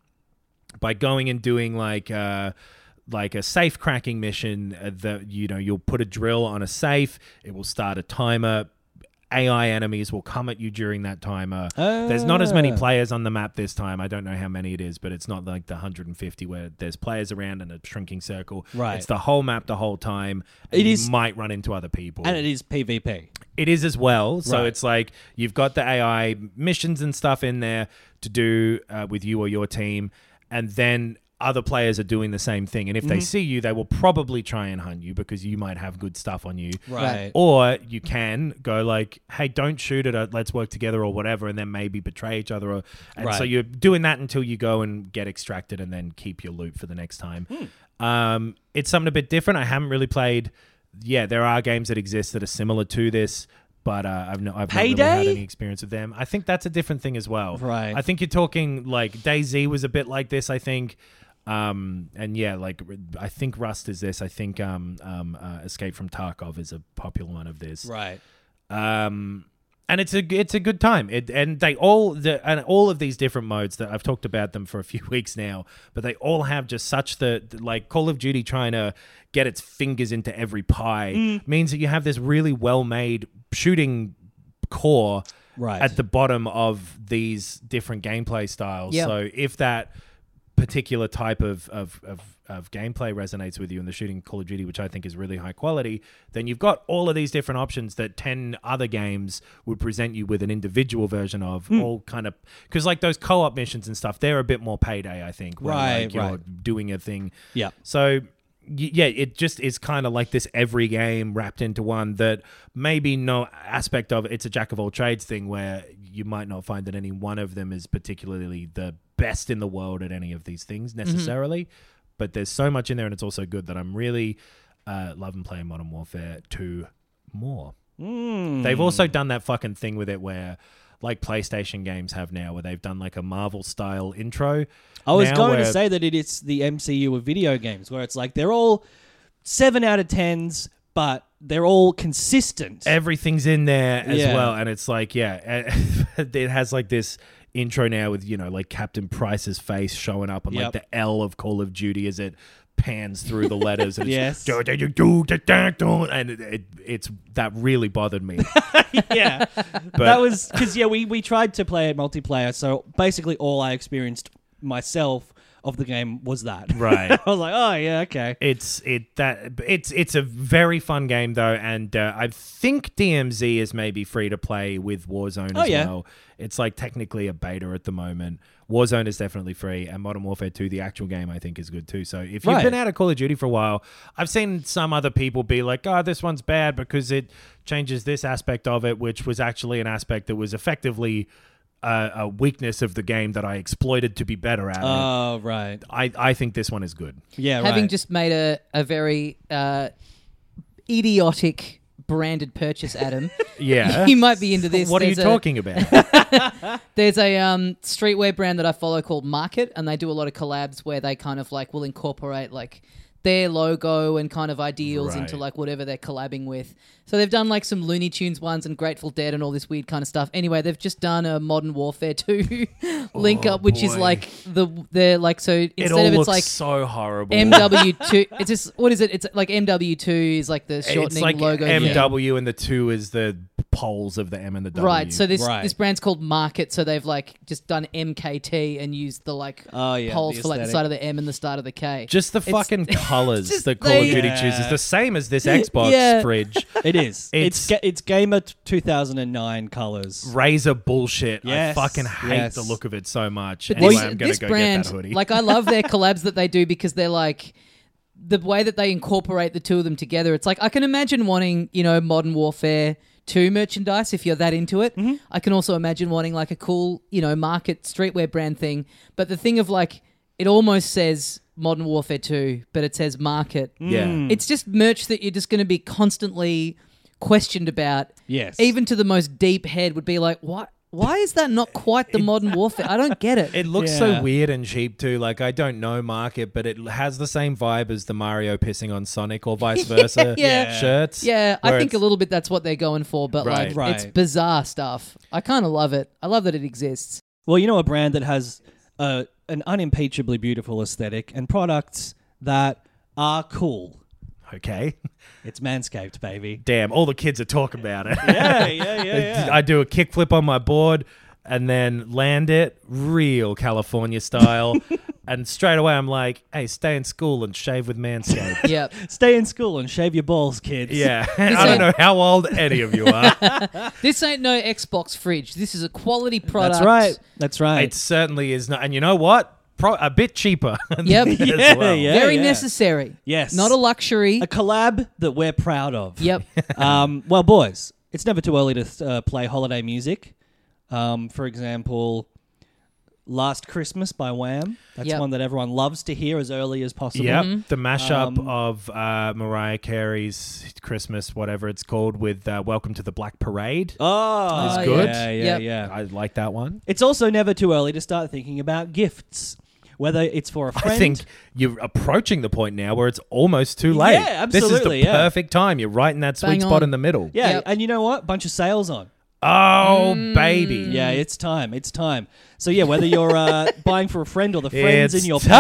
by going and doing like. Uh, like a safe cracking mission uh, that, you know, you'll put a drill on a safe, it will start a timer, A I enemies will come at you during that timer. There's not as many Ah. players on the map this time. I don't know how many it is, but it's not like the one hundred fifty where there's players around in a shrinking circle. Right. It's the whole map the whole time. and It you is- might run into other people. And it is PvP. It is as well. So Right. it's like you've got the A I missions and stuff in there to do uh, with you or your team. And then other players are doing the same thing. And if they see you, they will probably try and hunt you because you might have good stuff on you. Right. Or you can go like, hey, don't shoot it. uh, Let's work together or whatever. And then maybe betray each other. Or, and so Right. you're doing that until you go and get extracted and then keep your loot for the next time. Um, it's something a bit different. I haven't really played. Yeah, there are games that exist that are similar to this. But uh, I've, no, I've not really had Payday? any experience with them. I think that's a different thing as well. Right. I think you're talking like DayZ was a bit like this, I think. Um, and yeah, like I think Rust is this. I think um, um, uh, Escape from Tarkov is a popular one of this. Right. Um, and it's a it's a good time. It and they all the and all of these different modes that I've talked about them for a few weeks now, but they all have just such the, the like Call of Duty trying to get its fingers into every pie means that you have this really well made shooting core Right. at the bottom of these different gameplay styles. Yep. So if that particular type of, of, of, of gameplay resonates with you in the shooting Call of Duty, which I think is really high quality, then you've got all of these different options that ten other games would present you with an individual version of, all kind of... Because like those co-op missions and stuff, they're a bit more payday, I think. Where Right, like you're right. doing a thing. Yeah. So... y- Yeah, it just is kind of like this every game wrapped into one that maybe no aspect of it's a jack of all trades thing where you might not find that any one of them is particularly the best in the world at any of these things necessarily. But there's so much in there and it's also good that I'm really uh, loving playing Modern Warfare two more. They've also done that fucking thing with it where like PlayStation games have now where they've done like a Marvel style intro. I was now going to where- say that it is the M C U of video games, where it's like they're all seven out of tens, but they're all consistent. Everything's in there as Yeah. well, and it's like, yeah, it has like this intro now with, you know, like Captain Price's face showing up on Yep. like the L of Call of Duty as it pans through the letters, and Yes. it's do, do, do, do, do, do, do, and it, it, it's that really bothered me. yeah, that was because yeah, we we tried to play it multiplayer, so basically all I experienced myself of the game was that. Right. I was like, oh yeah, okay. It's it that it's it's a very fun game though, and uh, I think D M Z is maybe free to play with Warzone Oh, as yeah. well. It's like technically a beta at the moment. Warzone is definitely free, and Modern Warfare two, the actual game, I think is good too. So if you've Right. been out of Call of Duty for a while, I've seen some other people be like, "Oh, this one's bad because it changes this aspect of it," which was actually an aspect that was effectively uh, a weakness of the game that I exploited to be better at it. Oh right. I I think this one is good. Yeah. Having right. just made a, a very uh, idiotic branded purchase, Adam. Yeah. You might be into this. What are you There's a- talking about? There's a um, streetwear brand that I follow called Market, and they do a lot of collabs where they kind of like will incorporate like their logo and kind of ideals Right. into like whatever they're collabing with. So they've done like some Looney Tunes ones and Grateful Dead and all this weird kind of stuff. Anyway, they've just done a Modern Warfare two link up, which is boy. like the they're like so It instead all of it's looks like so horrible. M W two. It's just what is it? It's like M W two is like the shortening it's like logo. M thing. W and the two is the poles of the M and the W. Right. So this Right. this brand's called Market. So they've like just done M K T and used the like Oh, yeah, poles the for like the aesthetic. side of the M and the start of the K. just the It's- fucking colors just that Call of they- Duty Yeah. chooses, the same as this Xbox Yeah. fridge. It is. It's- it's ga- it's Gamer two thousand nine colors. Razor bullshit. Yes, I fucking hate yes. the look of it so much. But Anyway, this, I'm gonna this go brand, get that hoodie. like I love their collabs that they do because they're like the way that they incorporate the two of them together. It's like I can imagine wanting, you know, Modern Warfare two merchandise if you're that into it. Mm-hmm. I can also imagine wanting like a cool, you know, Market streetwear brand thing. But the thing of like it almost says Modern Warfare two, but it says Market. yeah. Mm. It's just merch that you're just going to be constantly questioned about. Yes. Even to the most deep head would be like, what? Why is that not quite the Modern Warfare? I don't get it. It looks Yeah. so weird and cheap too. Like I don't know Market, but it has the same vibe as the Mario pissing on Sonic or vice versa Yeah. shirts. Yeah, I where think a it's- little bit that's what they're going for, but Right. like Right. it's bizarre stuff. I kind of love it. I love that it exists. Well, you know, a brand that has uh, an unimpeachably beautiful aesthetic and products that are cool. Okay. It's Manscaped, baby. Damn, all the kids are talking about it. Yeah, yeah, yeah, yeah. I do a kickflip on my board and then land it real California style. And straight away I'm like, hey, stay in school and shave with Manscaped. Yep. Stay in school and shave your balls, kids. Yeah. I don't know how old any of you are. This ain't no Xbox fridge. This is a quality product. That's right. That's right. It certainly is not. And you know what? Pro- a bit cheaper. Yep. as Yeah, well. yeah. Very necessary. Yes. Not a luxury. a collab that we're proud of. Yep. um, well, boys, it's never too early to uh, play holiday music. Um, for example, Last Christmas by Wham. That's Yep. one that everyone loves to hear as early as possible. Yep, the mashup Um, of uh, Mariah Carey's Christmas, whatever it's called, with uh, "Welcome to the Black Parade." Oh, It's Oh, good. Yeah, yeah, Yep. yeah. I like that one. It's also never too early to start thinking about gifts. Whether it's for a friend. I think you're approaching the point now where it's almost too late. Yeah, absolutely, This is the yeah. perfect time. You're right in that sweet Bang spot on. in the middle. Yeah, Yep. and you know what? Bunch of sales on. Oh, Mm. baby. Yeah, it's time. It's time. So yeah, whether you're uh, buying for a friend or the friends It's in your pants.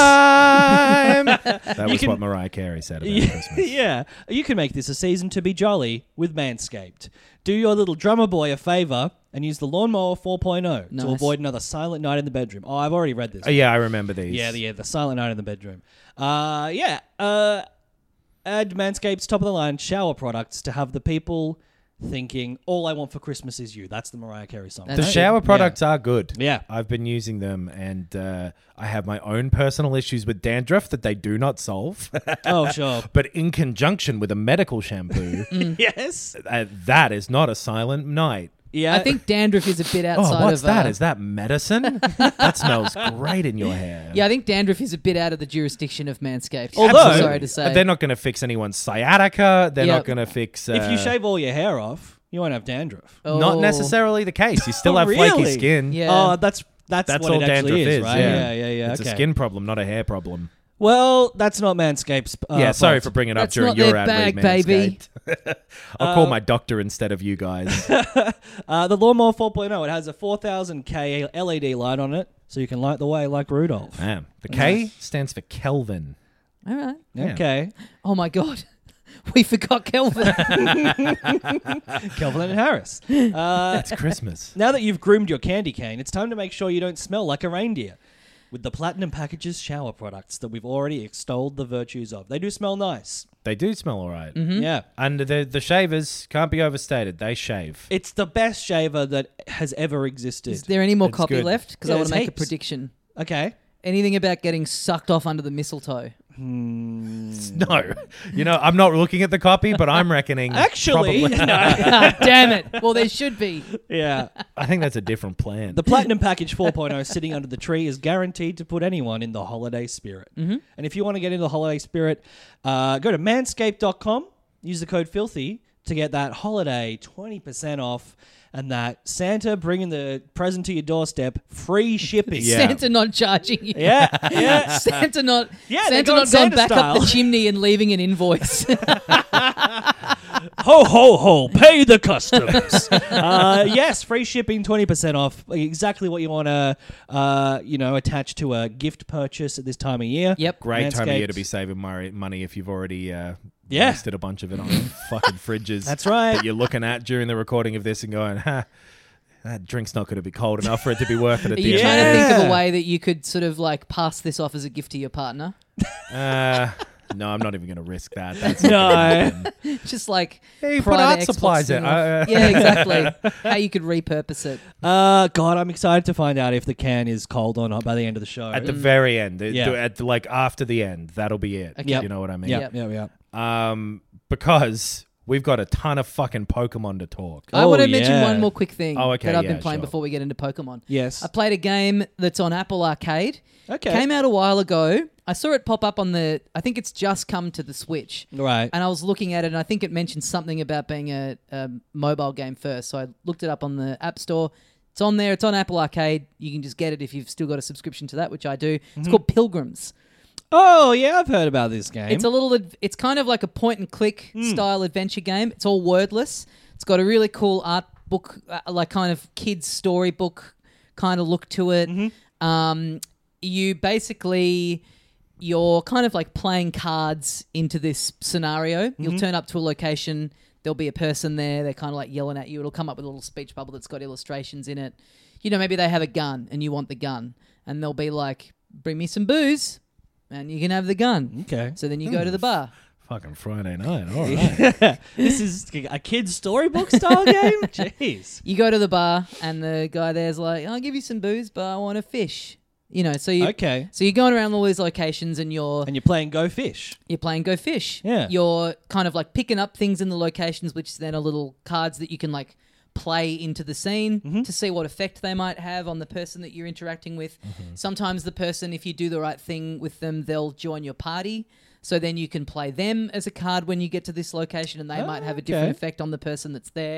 time. that was can- what Mariah Carey said about Yeah, Christmas. yeah, you can make this a season to be jolly with Manscaped. Do your little drummer boy a favor and use the Lawnmower four point oh Nice. to avoid another silent night in the bedroom. Oh, I've already read this. Oh, yeah, I remember these. Yeah, the, yeah, the silent night in the bedroom. Uh, yeah, uh, add Manscaped's top of the line shower products to have the people thinking, all I want for Christmas is you. That's the Mariah Carey song. That's The right. shower products are good. Yeah. I've been using them, and uh, I have my own personal issues with dandruff that they do not solve. Oh, sure. But in conjunction with a medical shampoo, Yes. uh, that is not a silent night. Yeah. I think dandruff is a bit outside Oh, what's of. that? uh, Is that medicine? That smells great in your hair. Yeah, I think dandruff is a bit out of the jurisdiction of Manscaped. Although- I'm sorry to say. They're not going to fix anyone's sciatica. They're Yep. not going to fix. Uh, if you shave all your hair off, you won't have dandruff. Oh. not necessarily the case. You still Oh, have flaky really? skin. Yeah. Oh, that's that's, That's what all it actually dandruff is, right? yeah. yeah, yeah, yeah. It's okay. a skin problem, not a hair problem. Well, that's not Manscaped's. Uh, yeah, sorry fault. for bringing it up That's during not your their ad bag, read, baby. Manscaped. I'll call my doctor instead of you guys. Uh, the Lawnmower four point oh, it has a four thousand K L E D light on it, so you can light the way like Rudolph. Damn. The K stands for Kelvin. All right. Yeah. Okay. Oh my god, we forgot Kelvin. Kelvin and Harris. Uh, It's Christmas. now that you've groomed your candy cane, it's time to make sure you don't smell like a reindeer. with the Platinum Packages shower products that we've already extolled the virtues of. They do smell nice. They do smell all right. Mm-hmm. Yeah. And the the shavers can't be overstated. They shave. It's the best shaver that has ever existed. Is there any more It's copy good. left? Because Yeah, I want to there's make a heaps. prediction. Okay. Anything about getting sucked off under the mistletoe? No. You know, I'm not looking at the copy, but I'm reckoning. Actually, probably- no. Damn it. Well, there should be. Yeah. I think that's a different plan. The Platinum Package four point oh sitting under the tree is guaranteed to put anyone in the holiday spirit. Mm-hmm. And if you want to get into the holiday spirit, uh, go to manscaped dot com, use the code FILTHY to get that holiday twenty percent off and that Santa bringing the present to your doorstep, free shipping. Yeah. Santa not charging you. Yeah, yeah. Santa not Yeah, they're Santa going not gone Santa back style. up the chimney and leaving an invoice. Ho, ho, ho, pay the customs. uh, yes, free shipping, twenty percent off. Exactly what you want to, uh, you know, attach to a gift purchase at this time of year. Yep. Great time of year to Manscaped. be saving mo- money if you've already uh, Yeah. wasted a bunch of it on fucking fridges. That's right. That you're looking at during the recording of this and going, ha, that drink's not going to be cold enough for it to be worth it at Are the you end. trying to think of Yeah. a way that you could sort of like pass this off as a gift to your partner? Uh, no, I'm not even going to risk that. That's not gonna No. happen. Just like Yeah, you put pry the art Xbox supplies thing in. off. Uh, Yeah, exactly. How you could repurpose it. Uh, God, I'm excited to find out if the can is cold or not by the end of the show. At the very end, the- Yeah. the- at the, like after the end, that'll be it. Okay. You know what I mean? yeah, yeah, yeah. Um, because we've got a ton of fucking Pokemon to talk. I Oh, want to mention yeah. one more quick thing Oh, okay, that I've yeah, been playing sure. before we get into Pokemon. Yes. I played a game that's on Apple Arcade. Okay. Came out a while ago. I saw it pop up on the, I think it's just come to the Switch. Right. And I was looking at it, and I think it mentioned something about being a, a mobile game first. So I looked it up on the App Store. It's on there. It's on Apple Arcade. You can just get it if you've still got a subscription to that, which I do. It's called Pilgrims. Oh, yeah, I've heard about this game. It's a little. ad- It's kind of like a point and click style adventure game. It's all wordless. It's got a really cool art book, uh, like kind of kids storybook kind of look to it. Um, you basically you're kind of like playing cards into this scenario. You'll turn up to a location. There'll be a person there. They're kind of like yelling at you. It'll come up with a little speech bubble that's got illustrations in it. You know, maybe they have a gun and you want the gun, and they'll be like, "Bring me some booze." And you can have the gun. Okay. So then you go to the bar. Fucking Friday night. All right. This is a kid's storybook style game? Jeez. You go to the bar, and the guy there's like, "I'll give you some booze, but I want a fish." You know, so you Okay. so you're going around all these locations, and you're And you're playing Go Fish. you're playing Go Fish. Yeah. You're kind of like picking up things in the locations, which then are little cards that you can like play into the scene Mm-hmm. to see what effect they might have on the person that you're interacting with. Sometimes the person, if you do the right thing with them, they'll join your party. So then you can play them as a card when you get to this location, and they might have a different okay. effect on the person that's there.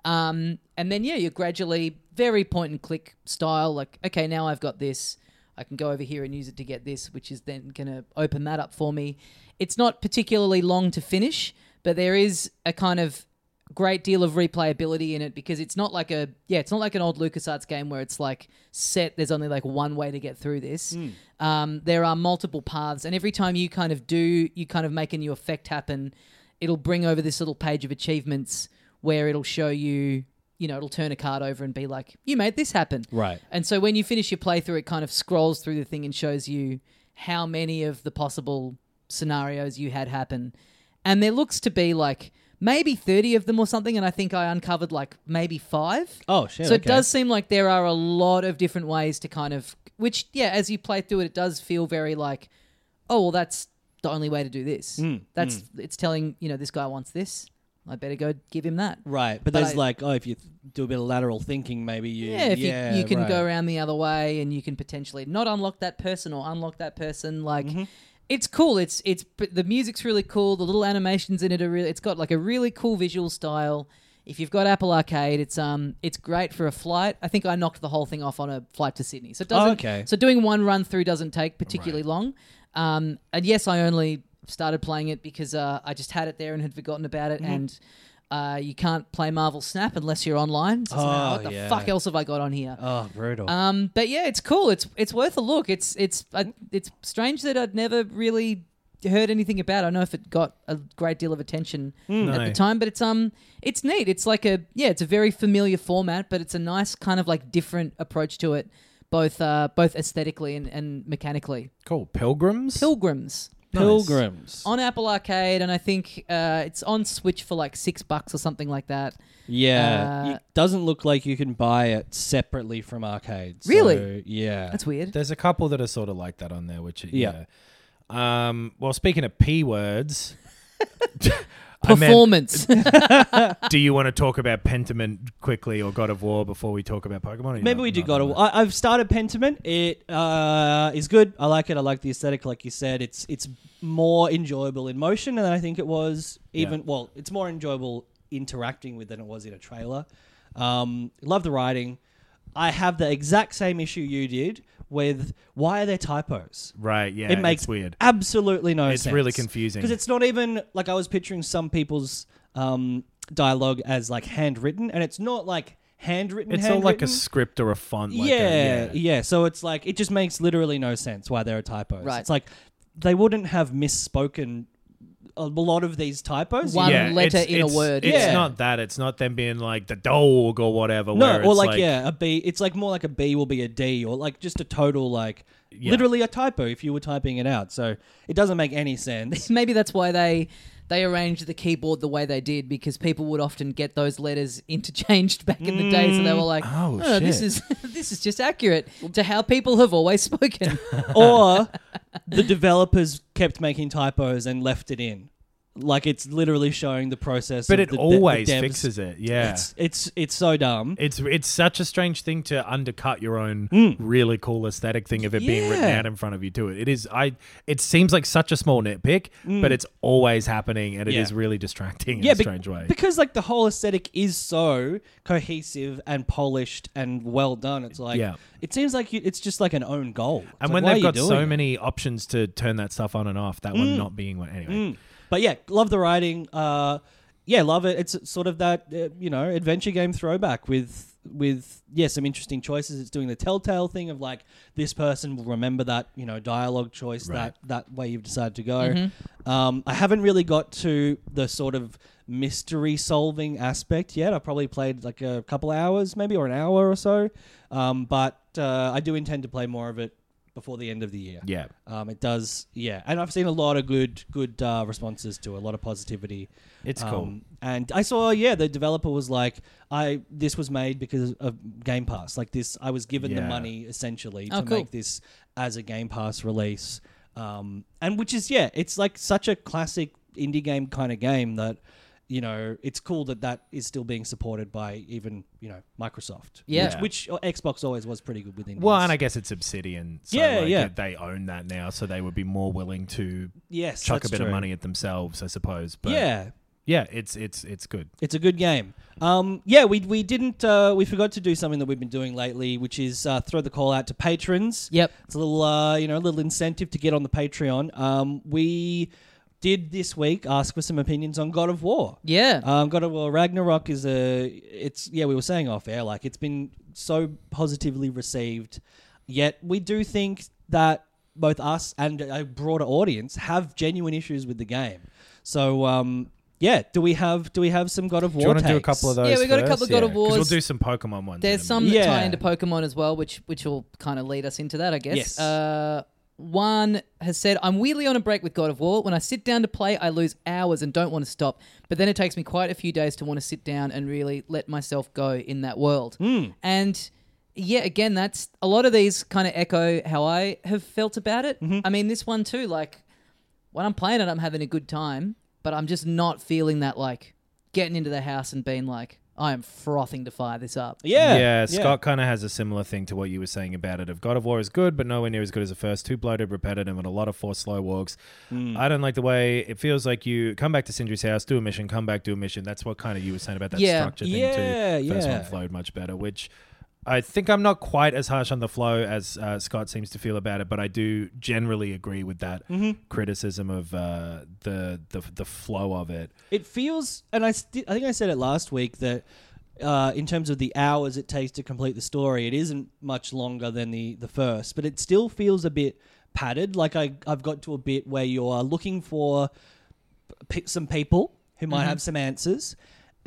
Um, and then, yeah, you're gradually very point and click style. Like, okay, now I've got this. I can go over here and use it to get this, which is then going to open that up for me. It's not particularly long to finish, but there is a kind of great deal of replayability in it because it's not like a yeah, it's not like an old LucasArts game where it's like set. There's only like one way to get through this. Um, there are multiple paths, and every time you kind of do, you kind of make a new effect happen. It'll bring over this little page of achievements where it'll show you. You know, it'll turn a card over and be like, "You made this happen." Right. And so when you finish your playthrough, it kind of scrolls through the thing and shows you how many of the possible scenarios you had happen. And there looks to be like maybe thirty of them or something. And I think I uncovered like maybe five. Oh, shit. So it okay. does seem like there are a lot of different ways to kind of, which, yeah, as you play through it, it does feel very like, oh, well, that's the only way to do this. Mm, that's, it's telling, you know, this guy wants this. I better go give him that. Right. But, But there's I- like, oh, if you th- do a bit of lateral thinking, maybe you. Yeah, if yeah, you, you can right. go around the other way and you can potentially not unlock that person or unlock that person. Like, Mm-hmm. it's cool. It's it's the music's really cool. The little animations in it are really. It's got like a really cool visual style. If you've got Apple Arcade, it's um it's great for a flight. I think I knocked the whole thing off on a flight to Sydney. So it doesn't. Oh, okay. So doing one run through doesn't take particularly long. Um, and yes, I only started playing it because uh, I just had it there and had forgotten about Mm-hmm. it and. Uh, you can't play Marvel Snap unless you're online. So it's like, Oh, what the yeah. fuck else have I got on here? Oh, brutal. Um, but yeah, it's cool. It's it's worth a look. It's it's uh, it's strange that I'd never really heard anything about. I don't know if it got a great deal of attention at No. the time, but it's um it's neat. It's like a yeah, it's a very familiar format, but it's a nice kind of like different approach to it. both uh, both aesthetically and, and mechanically. Cool. Pilgrims? Pilgrims. Nice. Pilgrims. On Apple Arcade, and I think uh, it's on Switch for like six bucks or something like that. Yeah, Uh, it doesn't look like you can buy it separately from arcades. so, Really? yeah. That's weird. There's a couple that are sort of like that on there, which, Yeah. yeah. Um, well, speaking of P words... I meant- Performance. do you want to talk about Pentiment quickly or God of War before we talk about Pokemon? Or you Maybe not- we do not God of on War. I- I've started Pentiment. It uh, is good. I like it. I like the aesthetic, like you said. It's it's more enjoyable in motion than I think it was. Even Yeah. well, it's more enjoyable interacting with than it was in a trailer. Um, love the writing. I have the exact same issue you did with why are there typos? Right, yeah, it makes it's weird. absolutely no It's sense. really confusing. Because it's not even like I was picturing some people's um, dialogue as like handwritten, and it's not like handwritten. It's all like a handwritten. script or a font. Like yeah, a, yeah, So it's like it just makes literally no sense why there are typos. Right. It's like they wouldn't have misspoken a lot of these typos. One Yeah, letter it's- in a it's- word. It's Yeah. not that. It's not them being like the dog or whatever. No, where or it's like, yeah, a B. It's like more like a B will be a D, or like just a total like literally a typo if you were typing it out. So it doesn't make any sense. Maybe that's why they they arranged the keyboard the way they did, because people would often get those letters interchanged back in the day. So they were like, Oh, "Oh, this shit. is this is just accurate to how people have always spoken." Or the developers kept making typos and left it in. Like it's literally showing the process. But of it the, the- always the devs. fixes it. Yeah. It's it's it's so dumb. It's it's such a strange thing to undercut your own really cool aesthetic thing of it being written Yeah. out in front of you to it. It is I it seems like such a small nitpick, but it's always happening and it Yeah. is really distracting yeah, in a be- strange way. because like the whole aesthetic is so cohesive and polished and well done. It's like Yeah. it seems like you, it's just like an own goal. It's and like, when why are they've you got so doing it? many options to turn that stuff on and off, that one not being one anyway. But yeah, love the writing. Uh, yeah, love it. It's sort of that uh, you know adventure game throwback with with yeah some interesting choices. It's doing the Telltale thing of like this person will remember that you know dialogue choice Right. that that way you've decided to go. Um, I haven't really got to the sort of mystery solving aspect yet. I probably played like a couple hours maybe or an hour or so, um, but uh, I do intend to play more of it before the end of the year. Yeah. Um, it does, yeah. And I've seen a lot of good good uh, responses to it, a lot of positivity. It's Um, cool. And I saw, yeah, the developer was like, I this was made because of Game Pass. Like this, I was given the Yeah. money essentially Oh, to cool. make this as a Game Pass release. Um, and which is, yeah, it's like such a classic indie game kind of game that, you know, it's cool that that is still being supported by even, you know, Microsoft. Yeah. Which, which Xbox always was pretty good with indies. Well, and I guess it's Obsidian. So Yeah, like, yeah. They own that now, so they would be more willing to yes, chuck a that's bit of true. money at themselves, I suppose. But Yeah. yeah, it's it's it's good. It's a good game. Um, yeah, we we didn't uh, we forgot to do something that we've been doing lately, which is uh, throw the call out to patrons. Yep. It's a little uh, you know a little incentive to get on the Patreon. Um, we did this week ask for some opinions on God of War. Yeah. Um, God of War Ragnarok is a it's yeah we were saying off air like it's been so positively received, yet we do think that both us and a broader audience have genuine issues with the game. So um, yeah, do we have do we have some God of War? Do you want to do a takes? couple of those? Yeah, we got a first? couple of God of 'cause We'll Wars. do some Pokemon ones. There's in a some minute. that tie Yeah. into Pokemon as well, which which will kind of lead us into that, I guess. Yes. Uh, one has said, I'm weirdly on a break with God of War. When I sit down to play, I lose hours and don't want to stop. But then it takes me quite a few days to want to sit down and really let myself go in that world. And yeah, again, that's a lot of these kind of echo how I have felt about it. I mean, this one too, like when I'm playing it, I'm having a good time, but I'm just not feeling that like getting into the house and being like, I am frothing to fire this up. Yeah, Yeah, Scott kind of has a similar thing to what you were saying about it. Of God of War is good, but nowhere near as good as the first. Too bloated, repetitive, and a lot of forced slow walks. I don't like the way it feels like you come back to Sindri's house, do a mission, come back, do a mission. That's what kind of you were saying about that Yeah. structure thing Yeah, too. First yeah. one flowed much better, which I think I'm not quite as harsh on the flow as uh, Scott seems to feel about it, but I do generally agree with that criticism of uh, the, the the flow of it. It feels, and I, sti- I think I said it last week that uh, in terms of the hours it takes to complete the story, it isn't much longer than the, the first, but it still feels a bit padded. Like I, I've got to a bit where you're looking for p- some people who might have some answers.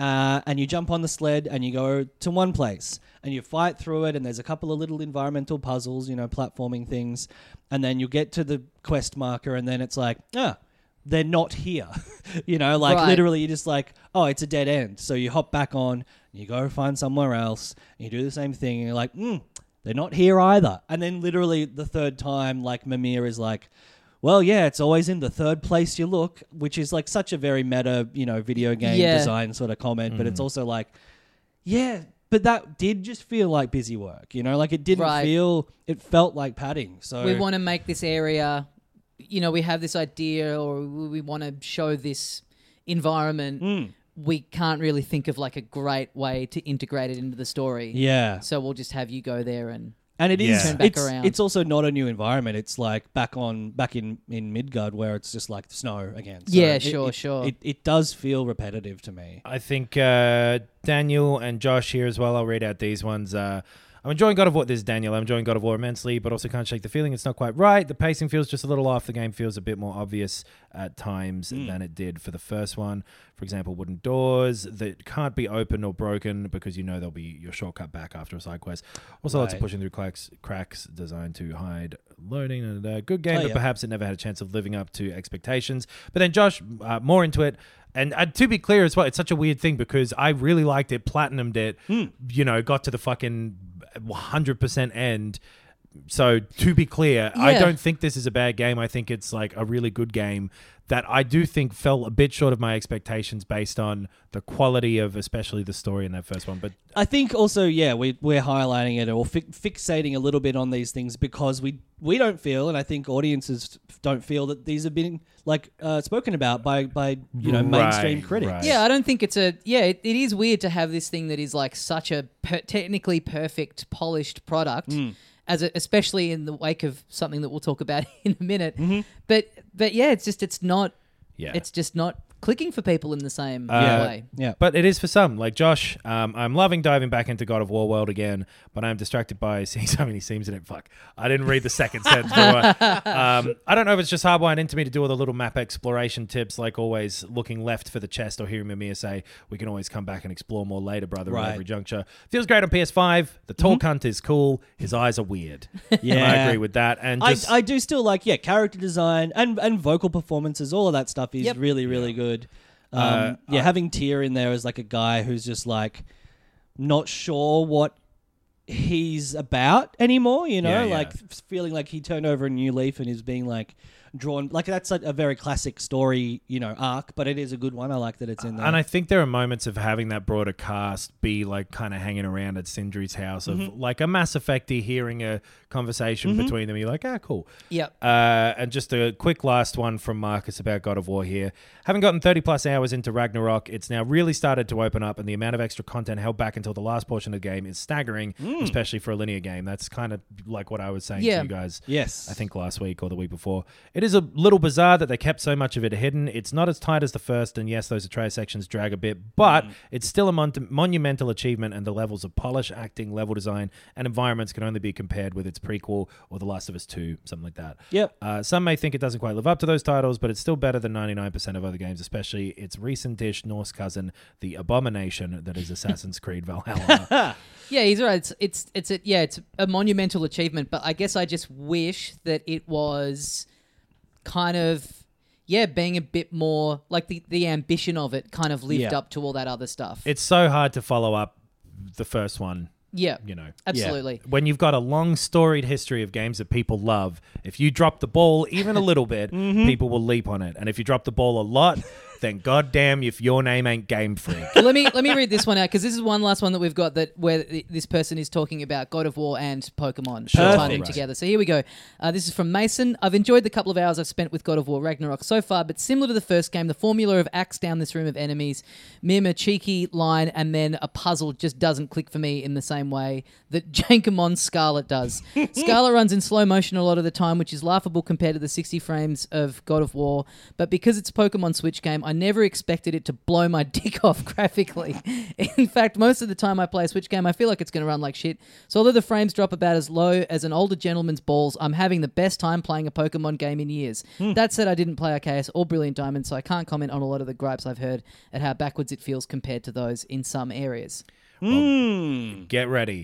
uh, and you jump on the sled and you go to one place and you fight through it, and there's a couple of little environmental puzzles, you know, platforming things, and then you get to the quest marker, and then it's like, ah, they're not here. You know, like Right. literally you're just like, oh, it's a dead end. So you hop back on, you go find somewhere else, and you do the same thing, and you're like, hmm, they're not here either. And then literally the third time, like Mimir is like, well, yeah, it's always in the third place you look, which is like such a very meta, you know, video game Yeah. design sort of comment. But it's also like, yeah, but that did just feel like busy work, you know, like it didn't Right. feel, it felt like padding. So We want to make this area, you know, we have this idea or we we want to show this environment. Mm. We can't really think of like a great way to integrate it into the story. yeah. So we'll just have you go there and And it is. Yeah. Turn back It's, around. it's also not a new environment. It's like back on back in, in Midgard where it's just like snow again. So Yeah, it- sure, it- sure. It, it does feel repetitive to me. I think uh, Daniel and Josh here as well. I'll read out these ones. Uh, I'm enjoying God of War. This is Daniel. I'm enjoying God of War immensely, but also can't shake the feeling it's not quite right. The pacing feels just a little off. The game feels a bit more obvious at times than it did for the first one. For example, wooden doors that can't be opened or broken because you know there'll be your shortcut back after a side quest. Also, lots of Right. pushing through cracks, cracks designed to hide loading. And a good game, Oh, but yeah. perhaps it never had a chance of living up to expectations. But then Josh, uh, more into it. And uh, to be clear as well, it's such a weird thing because I really liked it, platinumed it, you know, got to the fucking one hundred percent end. So to be clear, I Yeah. don't think this is a bad game. I think it's like a really good game that I do think fell a bit short of my expectations based on the quality of especially the story in that first one. But I think also, yeah, we, we're highlighting it or fi- fixating a little bit on these things because we we don't feel, and I think audiences don't feel that these have been like uh, spoken about by by you know mainstream Right, critics. right. yeah, I don't think it's a yeah. It, it is weird to have this thing that is like such a per- technically perfect, polished product, as a, especially in the wake of something that we'll talk about in a minute. But but yeah, it's just it's not. yeah. It's just not clicking for people in the same Uh, way. Yeah. But it is for some. Like Josh, um, I'm loving diving back into God of War world again, but I'm distracted by seeing so many seams in it. Fuck. I didn't read the second sentence. But, um, I don't know if it's just hardwired into me to do all the little map exploration tips, like always looking left for the chest or hearing Mimir say, we can always come back and explore more later, brother, Right. at every juncture. Feels great on P S five. The tall cunt is cool. His eyes are weird. Yeah. And I agree with that. And I, just, I do still like, yeah, character design and, and vocal performances, all of that stuff is Yep. really, really good. Um, Uh, yeah, having Tyr in there as like a guy who's just like not sure what he's about anymore, you know, Yeah, yeah. like f- feeling like he turned over a new leaf and is being like drawn, like that's a, a very classic story, you know, arc, but it is a good one. I like that it's in there. And I think there are moments of having that broader cast be like kind of hanging around at Sindri's house of Mm-hmm. like a Mass Effect-y hearing a conversation between them. You're like, ah, cool. Yep. Uh, and just a quick last one from Marcus about God of War here. Having gotten thirty plus hours into Ragnarok, it's now really started to open up, and the amount of extra content held back until the last portion of the game is staggering, especially for a linear game. That's kind of like what I was saying Yeah. to you guys. Yes. I think last week or the week before. It is a little bizarre that they kept so much of it hidden. It's not as tight as the first, and yes, those Atreus sections drag a bit, but it's still a mon- monumental achievement, and the levels of polish, acting, level design, and environments can only be compared with its prequel or The Last of Us two, something like that. Yep. Uh, some may think it doesn't quite live up to those titles, but it's still better than ninety-nine percent of other games, especially its recent-ish Norse cousin, the abomination that is Assassin's Creed Valhalla. Yeah, he's right. It's it's it's a, yeah, it's a monumental achievement, but I guess I just wish that it was kind of yeah, being a bit more like the the ambition of it kind of lived Yeah. up to all that other stuff. It's so hard to follow up the first one, yeah, you know. absolutely. When you've got a long storied history of games that people love, if you drop the ball even a little bit, people will leap on it. And if you drop the ball a lot, then goddamn if your name ain't Game Freak. let me let me read this one out because this is one last one that we've got that where th- this person is talking about God of War and Pokemon tying them Perfect. together. So here we go. Uh, this is from Mason. I've enjoyed the couple of hours I've spent with God of War Ragnarok so far, but similar to the first game, the formula of axe down this room of enemies, mim a cheeky line, and then a puzzle just doesn't click for me in the same way that Jankamon Scarlet does. Scarlet runs in slow motion a lot of the time, which is laughable compared to the sixty frames of God of War. But because it's a Pokemon Switch game, I I never expected it to blow my dick off graphically. In fact, most of the time I play a Switch game, I feel like it's going to run like shit. So although the frames drop about as low as an older gentleman's balls, I'm having the best time playing a Pokemon game in years. Hmm. That said, I didn't play Arceus or Brilliant Diamond, so I can't comment on a lot of the gripes I've heard at how backwards it feels compared to those in some areas. Well, Mm. get ready.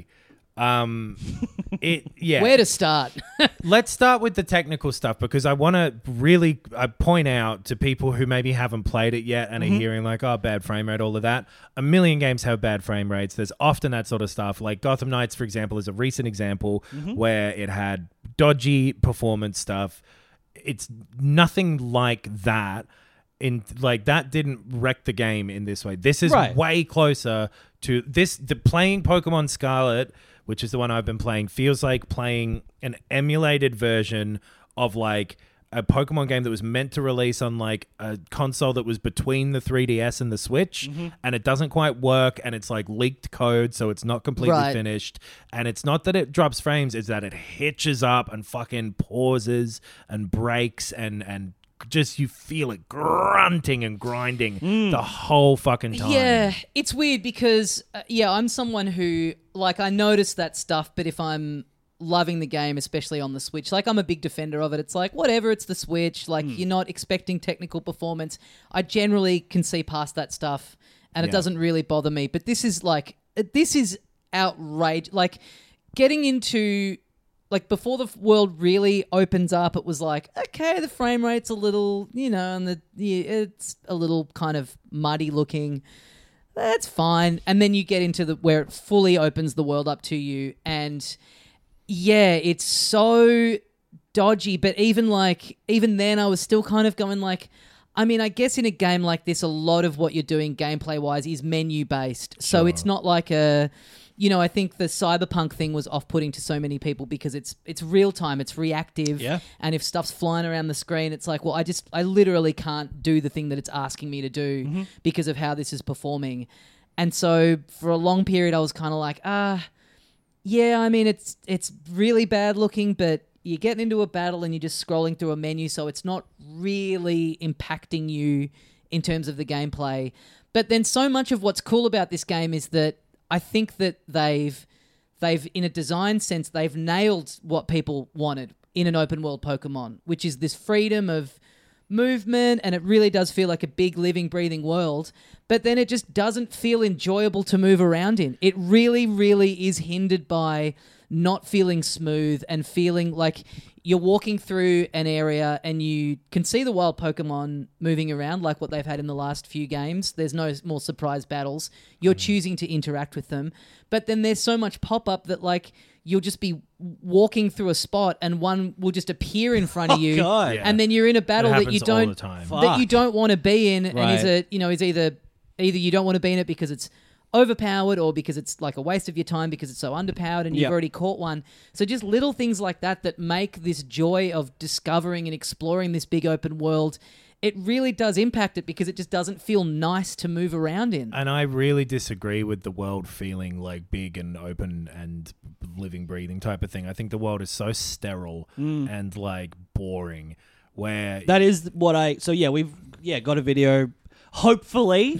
Um, it yeah. Where to start? Let's start with the technical stuff because I want to really uh, point out to people who maybe haven't played it yet and Mm-hmm. are hearing like, oh, bad frame rate, all of that. A million games have bad frame rates. There's often that sort of stuff. Like Gotham Knights, for example, is a recent example Mm-hmm. where it had dodgy performance stuff. It's nothing like that. In like that didn't wreck the game in this way. This is Right. way closer to this. The playing Pokemon Scarlet, which is the one I've been playing, feels like playing an emulated version of like a Pokemon game that was meant to release on like a console that was between the three D S and the Switch, Mm-hmm. and it doesn't quite work, and it's like leaked code, so it's not completely Right. finished. And it's not that it drops frames, it's that it hitches up and fucking pauses and breaks and and just you feel it grunting and grinding the whole fucking time. Yeah, it's weird because, uh, yeah, I'm someone who, like, I notice that stuff, but if I'm loving the game, especially on the Switch, like, I'm a big defender of it. It's like, whatever, it's the Switch. Like, you're not expecting technical performance. I generally can see past that stuff, and it Yeah. doesn't really bother me. But this is, like, this is outrage. Like, getting into... Like, before the world really opens up, it was like, okay, the frame rate's a little, you know, and the yeah, it's a little kind of muddy looking. That's fine. And then you get into the where it fully opens the world up to you. And, yeah, it's so dodgy. But even, like, even then I was still kind of going, like... I mean, I guess in a game like this, a lot of what you're doing gameplay-wise is menu-based. So it's not like a... You know, I think the Cyberpunk thing was off-putting to so many people because it's it's real-time, it's reactive. Yeah. And if stuff's flying around the screen, it's like, well, I just... I literally can't do the thing that it's asking me to do Mm-hmm. because of how this is performing. And so for a long period, I was kind of like, ah, yeah, I mean, it's it's really bad looking, but... You're getting into a battle and you're just scrolling through a menu, so it's not really impacting you in terms of the gameplay. But then so much of what's cool about this game is that I think that they've, they've in a design sense, they've nailed what people wanted in an open world Pokemon, which is this freedom of movement, and it really does feel like a big living, breathing world. But then it just doesn't feel enjoyable to move around in. It really, really is hindered by... not feeling smooth and feeling like you're walking through an area and you can see the wild Pokemon moving around like what they've had in the last few games. There's no more surprise battles. You're mm. choosing to interact with them. But then there's so much pop-up that like you'll just be walking through a spot and one will just appear in front of Oh, you. God. Yeah. And then you're in a battle It that you happens all don't the time. that you Fuck. don't want to be in and is Right. a you know is either either you don't want to be in it because it's overpowered or because it's like a waste of your time because it's so underpowered and you've Yep. already caught one. So just little things like that that make this joy of discovering and exploring this big open world, it really does impact it because it just doesn't feel nice to move around in. And I really disagree with the world feeling like big and open and living, breathing type of thing. I think the world is so sterile and like boring where... That is what I. So yeah, we've yeah got a video. Hopefully,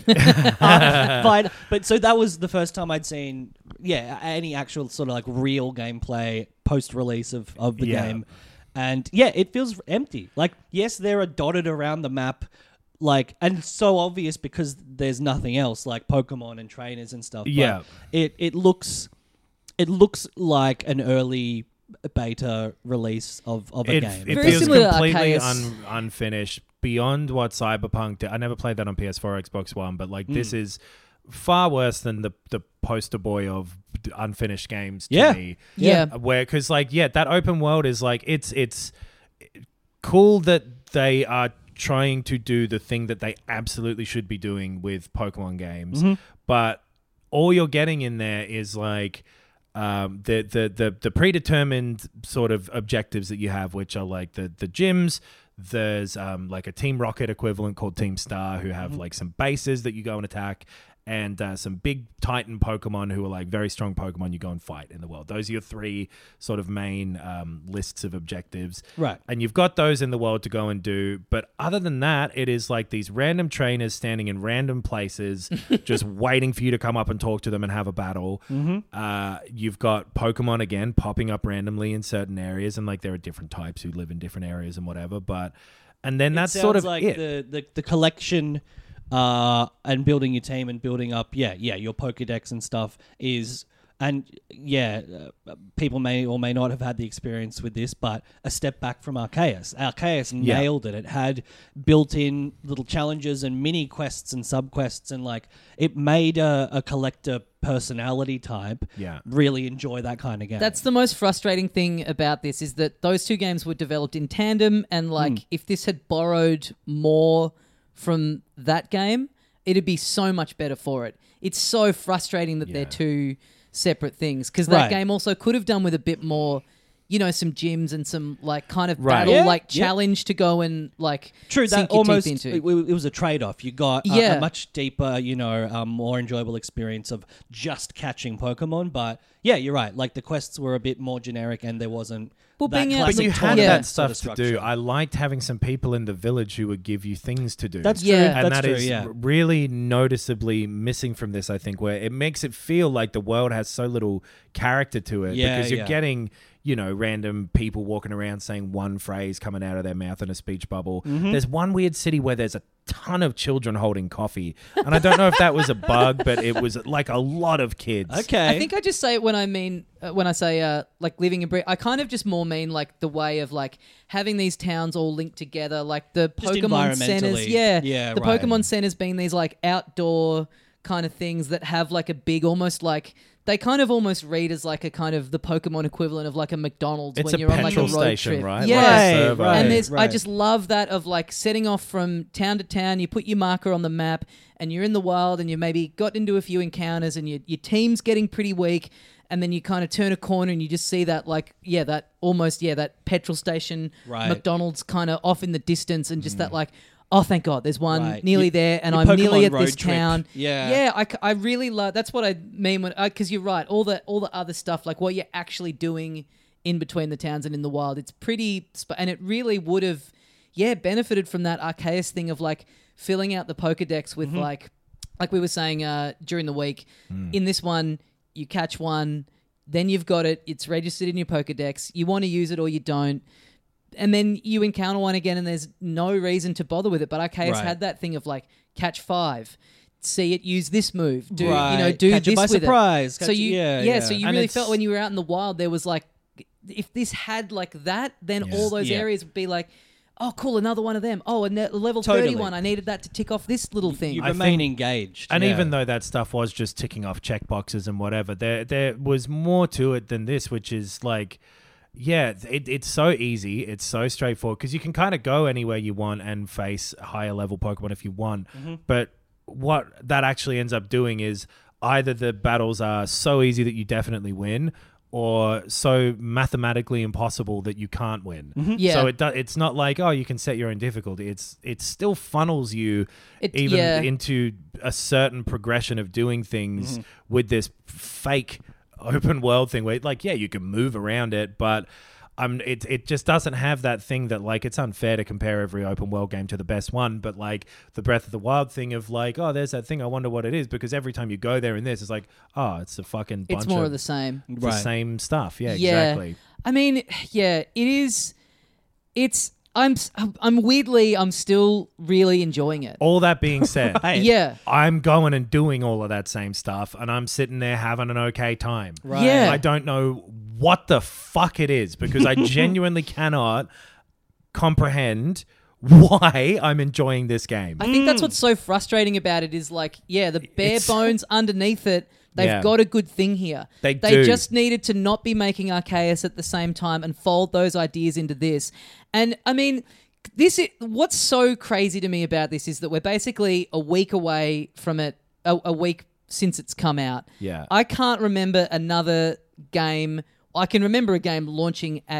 uh, but but so that was the first time I'd seen yeah any actual sort of like real gameplay post release of of the Yeah. game, and yeah, it feels empty. Like yes, there are dotted around the map. Like, and so obvious because there's nothing else like Pokemon and trainers and stuff. But Yeah. it it looks it looks like an early beta release of, of a it, game. it Very feels similar to completely Arceus. un, unfinished beyond what Cyberpunk did. I never played that on P S four or Xbox One, but like this is far worse than the the poster boy of d- unfinished games to Yeah. me. Yeah. Where, because like, yeah, that open world is like, it's, it's cool that they are trying to do the thing that they absolutely should be doing with Pokemon games, but all you're getting in there is like, Um, the, the the the predetermined sort of objectives that you have, which are like the the gyms. There's um like a Team Rocket equivalent called Team Star, who have like some bases that you go and attack, and uh, some big Titan Pokemon who are like very strong Pokemon you go and fight in the world. Those are your three sort of main um, lists of objectives. Right. And you've got those in the world to go and do. But other than that, it is like these random trainers standing in random places just waiting for you to come up and talk to them and have a battle. Mm-hmm. Uh, you've got Pokemon, again, popping up randomly in certain areas. And like there are different types who live in different areas and whatever. But and then that's it sort of like it. The, the, the collection... Uh, and building your team and building up, yeah, yeah, your Pokedex and stuff is, and yeah, uh, people may or may not have had the experience with this, but a step back from Arceus. Arceus Yeah. nailed it. It had built-in little challenges and mini quests and sub-quests, and like it made a, a collector personality type Yeah. really enjoy that kind of game. That's the most frustrating thing about this is that those two games were developed in tandem, and like Mm. if this had borrowed more from that game, it'd be so much better for it. It's so frustrating that Yeah. they're two separate things because that Right. game also could have done with a bit more, you know, some gyms and some like kind of Right. battle Yeah, like yeah. challenge to go and like True, sink that your almost teeth it, into. it was a trade-off. You got a, Yeah. a much deeper, you know, um, more enjoyable experience of just catching Pokemon. But yeah, you're right. Like the quests were a bit more generic, and there wasn't. Well, that being able But to you Like had tournament that sort stuff of to do. structure. I liked having some people in the village who would give you things to do. That's Yeah. true. and That's that true. is yeah. r- really noticeably missing from this, I think, where it makes it feel like the world has so little character to it Yeah, because you're yeah. getting, you know, random people walking around saying one phrase coming out of their mouth in a speech bubble. Mm-hmm. There's one weird city where there's a ton of children holding coffee, and I don't know if that was a bug, but it was like a lot of kids. Okay. I think I just say it when I mean uh, when I say uh, like living in Brit. I kind of just more mean like the way of like having these towns all linked together, like the Just Pokemon centers. environmentally. Yeah, Yeah, the right. Pokemon centers being these like outdoor kind of things that have like a big, almost like they kind of almost read as like a kind of the Pokemon equivalent of like a McDonald's It's when a you're on like a petrol road station, trip. right? Yeah, Like a Right, servo. right. and there's I right. just love that of like setting off from town to town. You put your marker on the map, and you're in the wild, and you maybe got into a few encounters, and your your team's getting pretty weak, and then you kind of turn a corner, and you just see that like yeah that almost yeah that petrol station Right. McDonald's kind of off in the distance, and just that like. Oh, thank God! There's one Right. nearly Your- there, and your I'm Pokemon nearly at road this trip. town. Yeah. yeah. I, c- I really love. That's what I mean when because you're right. All the all the other stuff, like what you're actually doing in between the towns and in the wild, it's pretty. Sp- and it really would have, yeah, benefited from that Arceus thing of like filling out the Pokedex with like, like we were saying uh, during the week. In this one, you catch one, then you've got it. It's registered in your Pokedex. You want to use it or you don't. And then you encounter one again, and there's no reason to bother with it. But Arceus Right. had that thing of like catch five, see it, use this move, do you know, Right. do Catch it this by with surprise. it. So Catch it- you, yeah, yeah, yeah. so you And really it's- felt when you were out in the wild, there was like, if this had like that, then Yeah. all those Yeah. areas would be like, oh, cool, another one of them. Oh, and that level Totally. thirty-one, I needed that to tick off this little thing. You I remain think- engaged. And yeah. even though that stuff was just ticking off checkboxes and whatever, there there was more to it than this, which is like, yeah, it, it's so easy. It's so straightforward because you can kind of go anywhere you want and face higher level Pokemon if you want. Mm-hmm. But what that actually ends up doing is either the battles are so easy that you definitely win, or so mathematically impossible that you can't win. Yeah. So it do, it's not like, oh, you can set your own difficulty. It's it still funnels you It- even yeah. into a certain progression of doing things Mm-hmm. with this fake open world thing where like, yeah, you can move around it, but um, it it just doesn't have that thing that like it's unfair to compare every open world game to the best one, but like the Breath of the Wild thing of like, oh, there's that thing, I wonder what it is, because every time you go there in this, it's like, oh, it's a fucking bunch it's more of, of the same. the Right. same stuff. Yeah, Yeah. exactly. I mean, yeah, it is. It's. I'm. s- I'm weirdly. I'm still really enjoying it. All that being said, Hey. Yeah. I'm going and doing all of that same stuff, and I'm sitting there having an okay time. Right. Yeah. I don't know what the fuck it is because I genuinely cannot comprehend why I'm enjoying this game. I think that's what's so frustrating about it is like, yeah, the bare It's- bones underneath it, they've Yeah. got a good thing here. They they do. just needed to not be making Arceus at the same time and fold those ideas into this. And I mean, this is, what's so crazy to me about this is that we're basically a week away from it, a, a week since it's come out. Yeah. I can't remember another game. I can remember a game launching as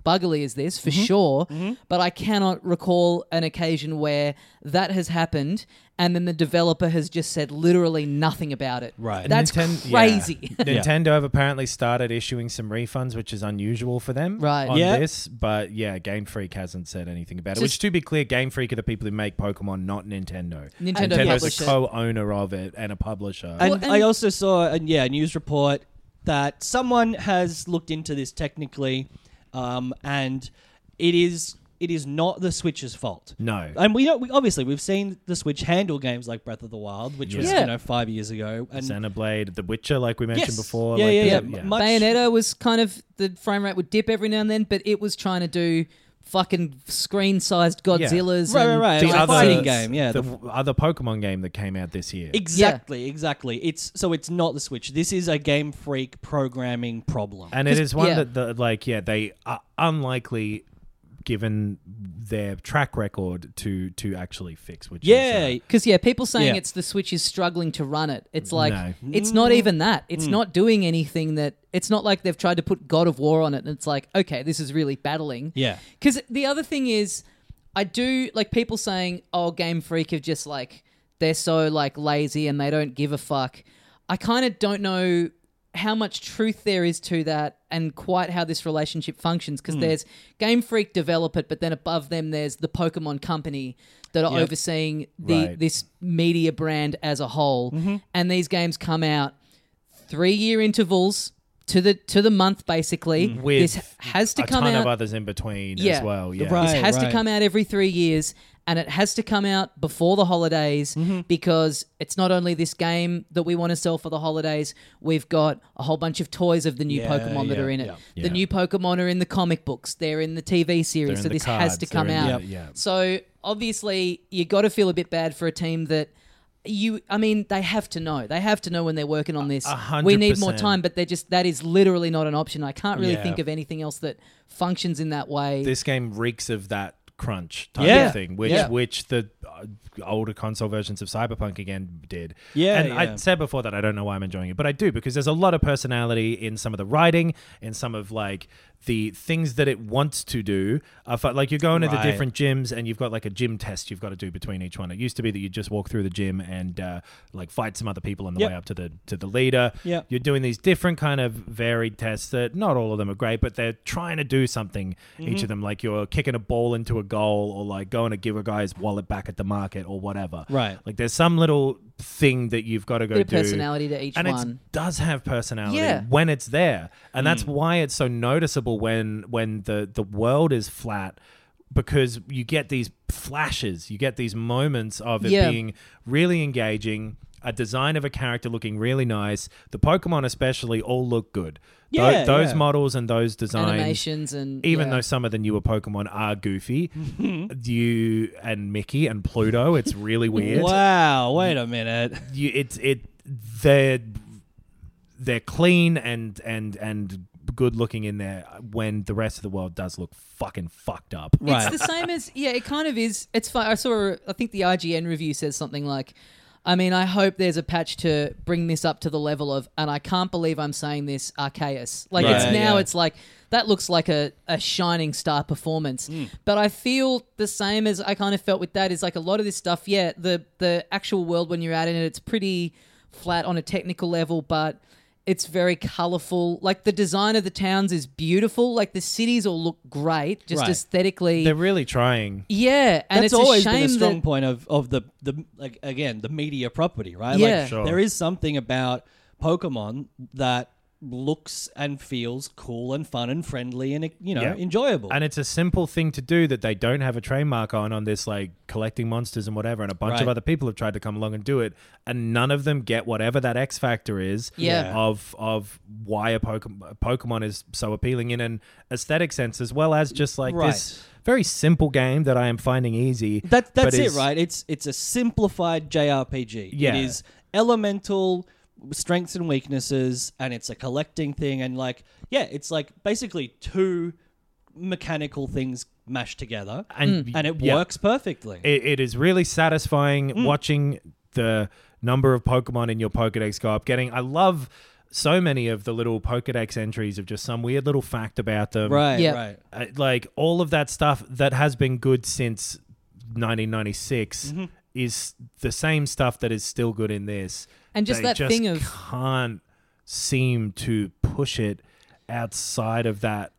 buggily as this, for Mm-hmm. sure, but I cannot recall an occasion where that has happened and then the developer has just said literally nothing about it. Right. That's Ninten- crazy. yeah. Nintendo have apparently started issuing some refunds, which is unusual for them Right. on Yeah. this. But yeah, Game Freak hasn't said anything about it. Just- Which, to be clear, Game Freak are the people who make Pokemon, not Nintendo. Nintendo Nintendo's publish a it. co-owner of it and a publisher. And, Well, and- I also saw a yeah, a news report that someone has looked into this technically, um, and it is it is not the Switch's fault. No. And we know we, obviously we've seen the Switch handle games like Breath of the Wild, which was Yeah. you know five years ago, and Xenoblade, The Witcher, like we mentioned Yes. before. Yeah, like yeah, the- yeah. yeah. Much- Bayonetta was kind of, the frame rate would dip every now and then, but it was trying to do fucking screen-sized Godzillas Right, and right, right. The It was a other fighting game, yeah, the, the- w- other Pokemon game that came out this year. exactly, exactly. It's so it's not the Switch. This is a Game Freak programming problem. And it 'Cause- is one yeah. that, the, like, yeah, they are unlikely, given their track record, to to actually fix. Which yeah, is, uh, Because, yeah, people saying Yeah. it's the Switch is struggling to run it. It's like, No. it's not even that. Mm. It's not doing anything that, it's not like they've tried to put God of War on it and it's like, okay, this is really battling. Yeah. Because the other thing is, I do, like, people saying, oh, Game Freak have just, like, they're so, like, lazy and they don't give a fuck. I kind of don't know how much truth there is to that and quite how this relationship functions, Hmm. because there's Game Freak develop it, but then above them there's the Pokemon company that are Yep. overseeing the Right. this media brand as a whole, Mm-hmm. and these games come out three year intervals to the to the month basically. with This has to a come ton out. of others in between Yeah. as well. Yeah. Right. This has to right. come out every three years, and it has to come out before the holidays Mm-hmm. because it's not only this game that we want to sell for the holidays. We've got a whole bunch of toys of the new Yeah, Pokemon that yeah, are in it. yeah. The Yeah. new Pokemon are in the comic books. They're in the T V series. They're in So the this has cards, to they're come in out. the- yeah. So obviously, you got to feel a bit bad for a team that. You, I mean, they have to know. They have to know when they're working on this. A hundred We need more percent. time, but they're just that is literally not an option. I can't really Yeah. think of anything else that functions in that way. This game reeks of that crunch type Yeah. of thing, which Yeah. which the uh, older console versions of Cyberpunk again did. Yeah, and yeah. I said before that I don't know why I'm enjoying it, but I do, because there's a lot of personality in some of the writing, in some of like the things that it wants to do. Uh, fu- like you're going to the Right. different gyms and you've got like a gym test you've got to do between each one. It used to be that you just walk through the gym and uh, like fight some other people on the Yep. way up to the to the leader. Yep. You're doing these different kind of varied tests that not all of them are great, but they're trying to do something, Mm-hmm. each of them. Like you're kicking a ball into a goal, or like going to give a guy's wallet back at the market, or whatever. Right. Like there's some little thing that you've got to go Bit of do. personality to each and one. it does have personality Yeah. when it's there, and Mm. that's why it's so noticeable when when the the world is flat, because you get these flashes, you get these moments of it Yeah. being really engaging, a design of a character looking really nice. The Pokemon especially all look good. Tho- Yeah, those yeah. models and those designs, Animations and even yeah. though some of the newer Pokemon are goofy, you and Mickey and Pluto, it's really weird. Wow, wait a minute. You, it's it they're they're clean and and and good looking in there when the rest of the world does look fucking fucked up. Right. It's the same as yeah. It kind of is. It's fun. I saw. I think the I G N review says something like, "I mean, I hope there's a patch to bring this up to the level of, and I can't believe I'm saying this, Arceus. Like it's Right, now. yeah. It's like that looks like a, a shining star performance. Hmm. But I feel the same as I kind of felt with that. Is like a lot of this stuff. Yeah, the the actual world when you're out in it, it's pretty flat on a technical level, but it's very colorful. Like the design of the towns is beautiful. Like the cities all look great, just Right. aesthetically. They're really trying. Yeah, and That's it's always a shame been a strong that, point of, of the, the like again the media property, right? Yeah. Like Sure. there is something about Pokemon that looks and feels cool and fun and friendly and you know Yeah. enjoyable. And it's a simple thing to do that they don't have a trademark on, on this like collecting monsters and whatever. And a bunch of Right. other people have tried to come along and do it. And none of them get whatever that X factor is Yeah. of of why a Pokemon, Pokemon is so appealing in an aesthetic sense, as well as just like Right. this very simple game that I am finding easy. That that's but it, is- right? It's it's a simplified J R P G. Yeah. It is elemental strengths and weaknesses, and it's a collecting thing, and like yeah, it's like basically two mechanical things mashed together, And, and it yeah. works perfectly. It, it is really satisfying watching the number of Pokemon in your Pokedex go up. Getting, I love so many of the little Pokedex entries of just some weird little fact about them. Right, Yeah. right. Uh, like all of that stuff that has been good since nineteen ninety-six Mm-hmm. is the same stuff that is still good in this. And just They that just thing of- can't seem to push it outside of that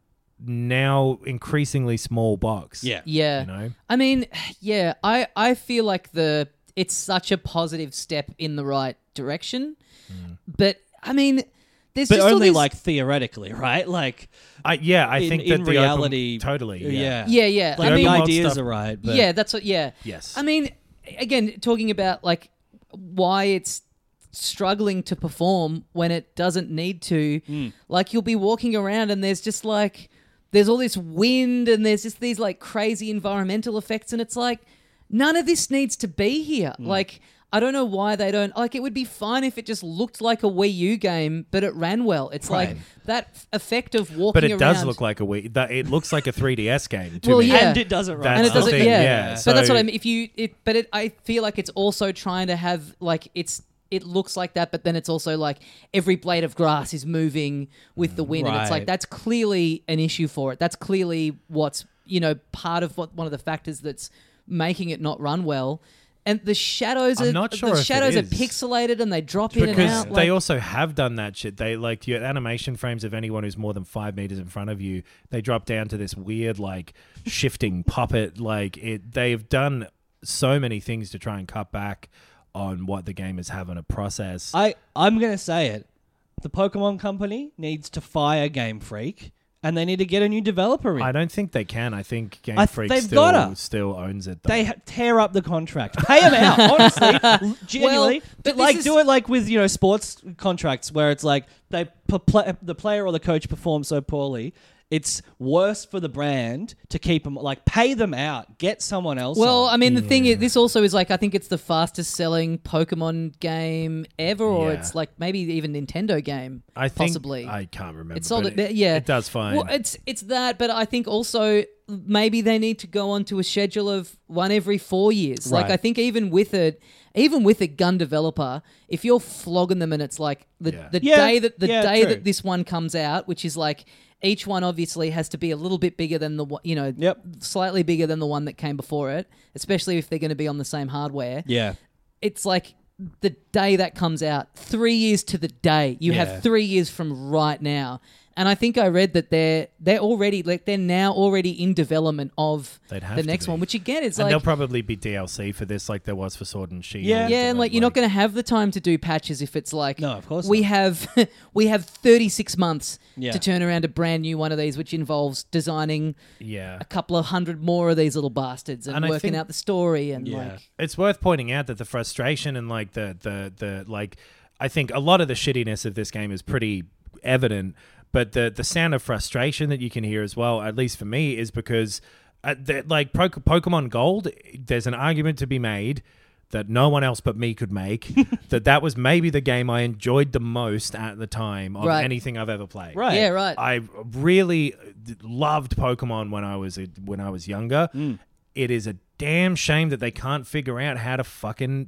now increasingly small box. Yeah. Yeah. You know? I mean, yeah, I, I feel like the it's such a positive step in the right direction. But I mean, there's But just all only these- like theoretically, right? Like I yeah, I in, think in that the open- reality, totally. yeah, Yeah, yeah. Like I the mean, open world ideas stuff- are right, but yeah, that's what. Yeah. Yes. I mean, again, talking about like why it's struggling to perform when it doesn't need to. Like you'll be walking around and there's just like there's all this wind and there's just these like crazy environmental effects and it's like none of this needs to be here. Like I don't know why they don't like it would be fine if it just looked like a Wii U game but it ran well. It's like Right. that f- effect of walking but it around. does look like a Wii. That it looks like a three D S game to Well, me. yeah. and it doesn't run. That's and it the doesn't, thing, yeah. yeah. But that's So- what I mean. If you, it, but it, I feel like it's also trying to have like it's, it looks like that, but then it's also like every blade of grass is moving with the wind, and it's like Right. that's clearly an issue for it. That's clearly what's you know part of what one of the factors that's making it not run well. And the shadows I'm are not sure the if it shadows are is. pixelated and they drop in and Because out. they like- also have done that shit. They like your animation frames of anyone who's more than five meters in front of you. They drop down to this weird like shifting puppet. Like it, they've done so many things to try and cut back on what the game is having to process. I I'm gonna say it. The Pokemon Company needs to fire Game Freak, and they need to get a new developer in. I don't think they can. I think Game I th- Freak they've still gotta. still owns it. Though. They ha- tear up the contract, pay them out. Honestly, l- genuinely, but but this like is- do it like with you know sports contracts where it's like they p- play, the player or the coach performs so poorly, it's worse for the brand to keep them like pay them out, get someone else. Well, on. I mean, the thing is, this also is like I think it's the fastest selling Pokemon game ever, or Yeah. it's like maybe even Nintendo game. I think possibly. I can't remember. It's sold but it, yeah. It does fine. Well, it's it's that, but I think also maybe they need to go on to a schedule of one every four years. Like Right. I think even with it, even with a gun developer, if you're flogging them and it's like the Yeah. the Yeah, day that the yeah, day true. that this one comes out, which is like. Each one obviously has to be a little bit bigger than the one, you know, Yep. slightly bigger than the one that came before it, especially if they're going to be on the same hardware. yeah. It's like the day that comes out, three years to the day. You Yeah. have three years from right now. And I think I read that they're they're already like they're now already in development of They'd have the to next be. one, which again is and like there'll probably be D L C for this, like there was for Sword and Shield. Yeah. yeah, and like you're not going to have the time to do patches if it's like No, of course we not. have we have thirty-six months Yeah. to turn around a brand new one of these, which involves designing Yeah. a couple of hundred more of these little bastards and, And I working think- out the story and Yeah. like It's worth pointing out that the frustration and like the the the like I think a lot of the shittiness of this game is pretty evident, but the the sound of frustration that you can hear as well, at least for me, is because uh, the, like Pro- Pokemon Gold, there's an argument to be made that no one else but me could make that that was maybe the game I enjoyed the most at the time of Right. anything I've ever played. Right. yeah, right. I really loved Pokemon when I was when I was younger. Mm. It is a damn shame that they can't figure out how to fucking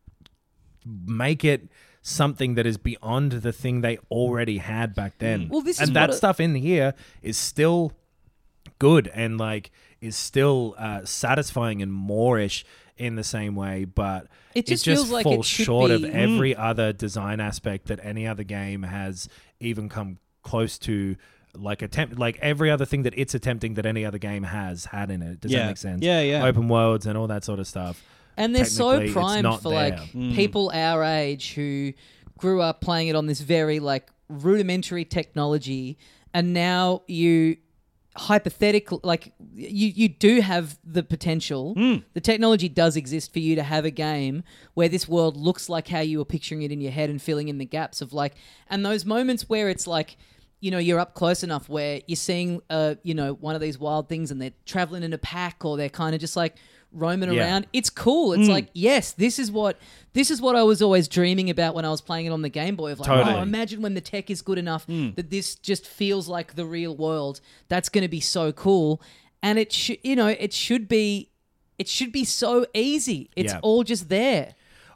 make it something that is beyond the thing they already had back then. Well, this is and that what a- stuff in here is still good and like is still uh, satisfying and moreish in the same way, but It just just feels like it falls should short be- of Mm. every other design aspect that any other game has even come close to. Like attempt, like every other thing that it's attempting that any other game has had in it. Does Yeah. that make sense? Yeah, yeah. Open worlds and all that sort of stuff. And they're so Technically, it's primed not for there. like people our age who grew up playing it on this very like rudimentary technology, and now you hypothetical like you you do have the potential. The technology does exist for you to have a game where this world looks like how you were picturing it in your head and filling in the gaps of like, and those moments where it's like. You know, you're up close enough where you're seeing, uh, you know, one of these wild things and they're traveling in a pack or they're kind of just like roaming Yeah. around. It's cool. It's like, yes, this is what this is what I was always dreaming about when I was playing it on the Game Boy. Of like, Totally. oh, imagine when the tech is good enough that this just feels like the real world. That's going to be so cool. And it should, you know, it should be, it should be so easy. It's Yeah. all just there.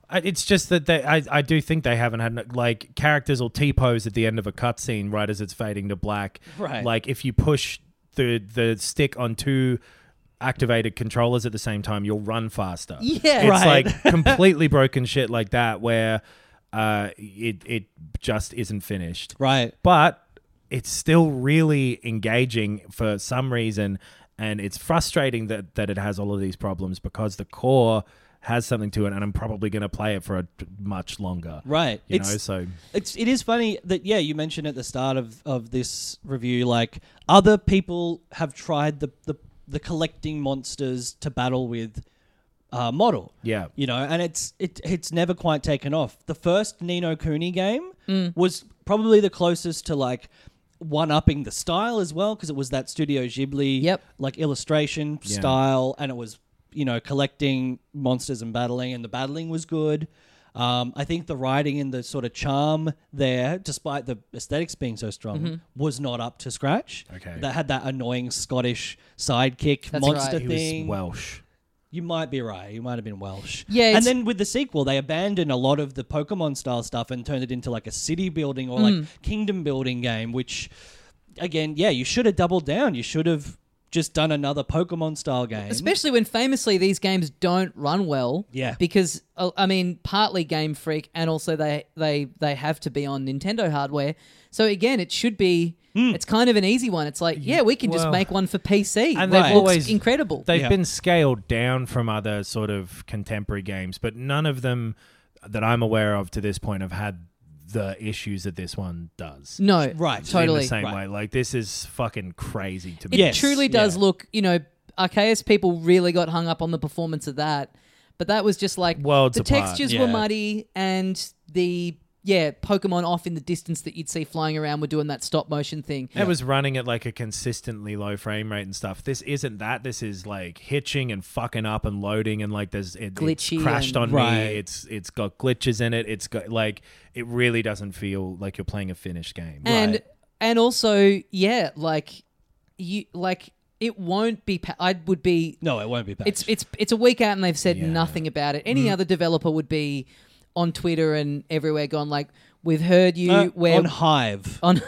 I- It's just that they, I, I do think they haven't had, like, characters will T-pose at the end of a cutscene right as it's fading to black. Right. Like, if you push the the stick on two activated controllers at the same time, you'll run faster. Yeah. It's Right. like completely broken shit like that where uh, it, it just isn't finished. Right. But it's still really engaging for some reason, and it's frustrating that, that it has all of these problems because the core has something to it, and I'm probably going to play it for a much longer. Right. You It's- know, so It's it is funny that yeah, you mentioned at the start of, of this review, like other people have tried the the, the collecting monsters to battle with uh, model. Yeah. You know, and it's it it's never quite taken off. The first Ni no Kuni game was probably the closest to like one upping the style as well, because it was that Studio Ghibli Yep. like illustration Yeah. style, and it was, you know, collecting monsters and battling, and the battling was good. Um, I think the writing and the sort of charm there, despite the aesthetics being so strong, Mm-hmm. was not up to scratch. Okay. That had that annoying Scottish sidekick That's monster right. he thing. was Welsh. You might be right. You might have been Welsh. Yeah, And it's- then with the sequel, they abandoned a lot of the Pokemon style stuff and turned it into like a city building or Mm. like kingdom building game, which, again, yeah, you should have doubled down. You should have just done another Pokemon style game. Especially when famously these games don't run well. Yeah. Because uh, I mean, partly Game Freak, and also they they they have to be on Nintendo hardware. So again, it should be. It's kind of an easy one. It's like, yeah, we can just Well- make one for P C. And that they've looks always- incredible. They've Yeah. been scaled down from other sort of contemporary games, but none of them that I'm aware of to this point have had the issues that this one does. no, Right. In totally. the same Right. way. Like, this is fucking crazy to me. It Yes, truly does yeah. look. You know, Arceus people really got hung up on the performance of that, but that was just like Worlds the apart, textures yeah. were muddy, and the yeah Pokemon off in the distance that you'd see flying around were doing that stop motion thing. It was running at like a consistently low frame rate and stuff. This isn't that. This is like hitching and fucking up and loading, and like there's it, Glitchy it's crashed and- on Right. me. It's it's got glitches in it. It's got like it really doesn't feel like you're playing a finished game. and Right. and also yeah, like you like it won't be. Pa- I would be. No, it won't be patched. It's it's it's a week out, and they've said Yeah. nothing about it. Any other developer would be on Twitter and everywhere, gone like, "We've heard you. Uh, we're on Hive. on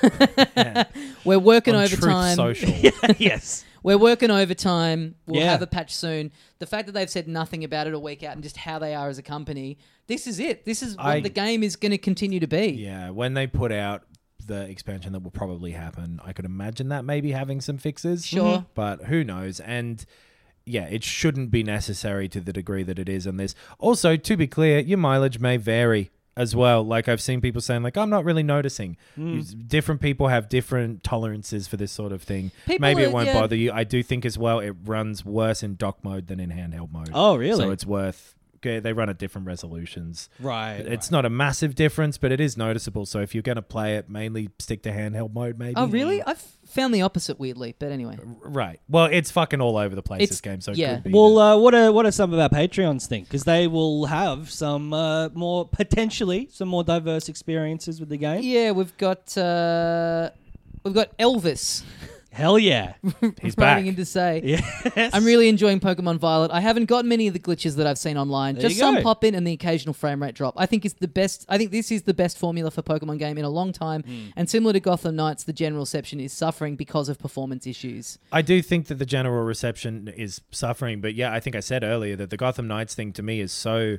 we're working On Truth overtime. Social. Yes. We're working overtime. We'll Yeah. have a patch soon." The fact that they've said nothing about it a week out and just how they are as a company, this is it. This is what I- the game is going to continue to be. Yeah, when they put out the expansion that will probably happen, I could imagine that maybe having some fixes. Sure. But who knows? And yeah, it shouldn't be necessary to the degree that it is on this. Also, to be clear, your mileage may vary as well. Like I've seen people saying, like, I'm not really noticing. You- Different people have different tolerances for this sort of thing. People Maybe are- it won't yeah. bother you. I do think as well it runs worse in dock mode than in handheld mode. Oh, really? So it's worth... okay, they run at different resolutions. Right. It's not a massive difference, but it is noticeable. So if you're going to play it, mainly stick to handheld mode, maybe. Oh, really? I've found the opposite weirdly, but anyway. Right. Well, it's fucking all over the place, It's- this game, so it yeah. could be. Well, that- uh, what are what are some of our Patreons think? Because they will have some uh, more potentially some more diverse experiences with the game. Yeah, we've got uh, we've got Elvis Hell yeah! he's back. writing in to say, Yes. I'm really enjoying Pokemon Violet. I haven't got many of the glitches that I've seen online. There Just you some go. pop in and the occasional frame rate drop. I think it's the best. I think this is the best formula for Pokemon game in a long time. Hmm. And similar to Gotham Knights, the general reception is suffering because of performance issues. I do think that the general reception is suffering, but yeah, I think I said earlier that the Gotham Knights thing to me is so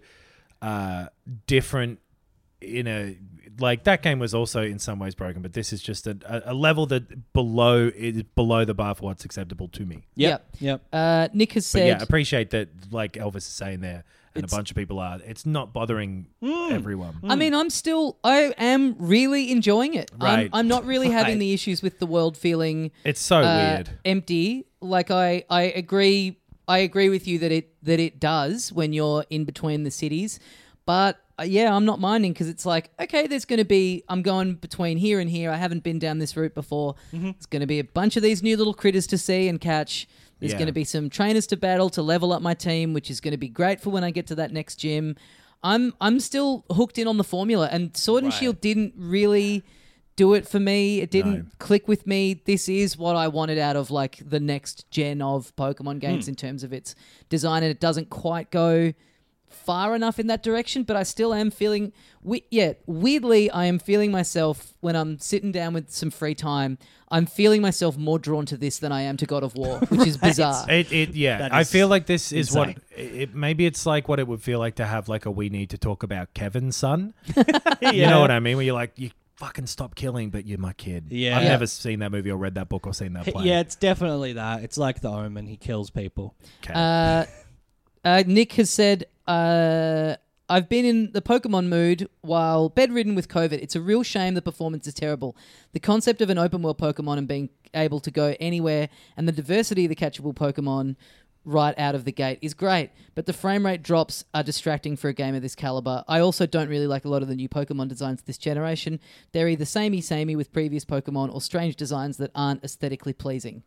uh, different in a like that game was also in some ways broken, but this is just a, a, a level that below is below the bar for what's acceptable to me. Yep. Yep. Uh, Nick has But said, yeah, appreciate that, like Elvis is saying there, and a It's- bunch of people are. It's not bothering everyone. I mean, I'm still, I am really enjoying it. Right. I'm, I'm not really having Right. the issues with the world feeling It's so uh, weird. empty. Like I, I agree, I agree with you that it that it does when you're in between the cities, but uh, yeah, I'm not minding because it's like, okay, there's going to be, I'm going between here and here. I haven't been down this route before. There's going to be a bunch of these new little critters to see and catch. There's Yeah. going to be some trainers to battle to level up my team, which is going to be great for when I get to that next gym. I'm I'm still hooked in on the formula, and Sword and Shield didn't really do it for me. It didn't No. click with me. This is what I wanted out of like the next gen of Pokemon games Hmm. in terms of its design, and it doesn't quite go far enough in that direction, but I still am feeling, we- yeah, weirdly, I am feeling myself when I'm sitting down with some free time. I'm feeling myself more drawn to this than I am to God of War, which is bizarre. It, it, yeah. That I is feel like this is insane. what it, maybe it's like what it would feel like to have like a we need to talk about Kevin's son. yeah. You know what I mean? Where you're like, you fucking stop killing, but you're my kid. Yeah. I've Yeah. never seen that movie or read that book or seen that play. Yeah, it's definitely that. It's like the Omen. He kills people. Okay. Uh, uh, Nick has said, uh, I've been in the Pokemon mood while bedridden with COVID. It's a real shame the performance is terrible. The concept of an open world Pokemon and being able to go anywhere and the diversity of the catchable Pokemon right out of the gate is great, but the frame rate drops are distracting for a game of this caliber. I also don't really like a lot of the new Pokemon designs this generation. They're either samey-samey with previous Pokemon or strange designs that aren't aesthetically pleasing.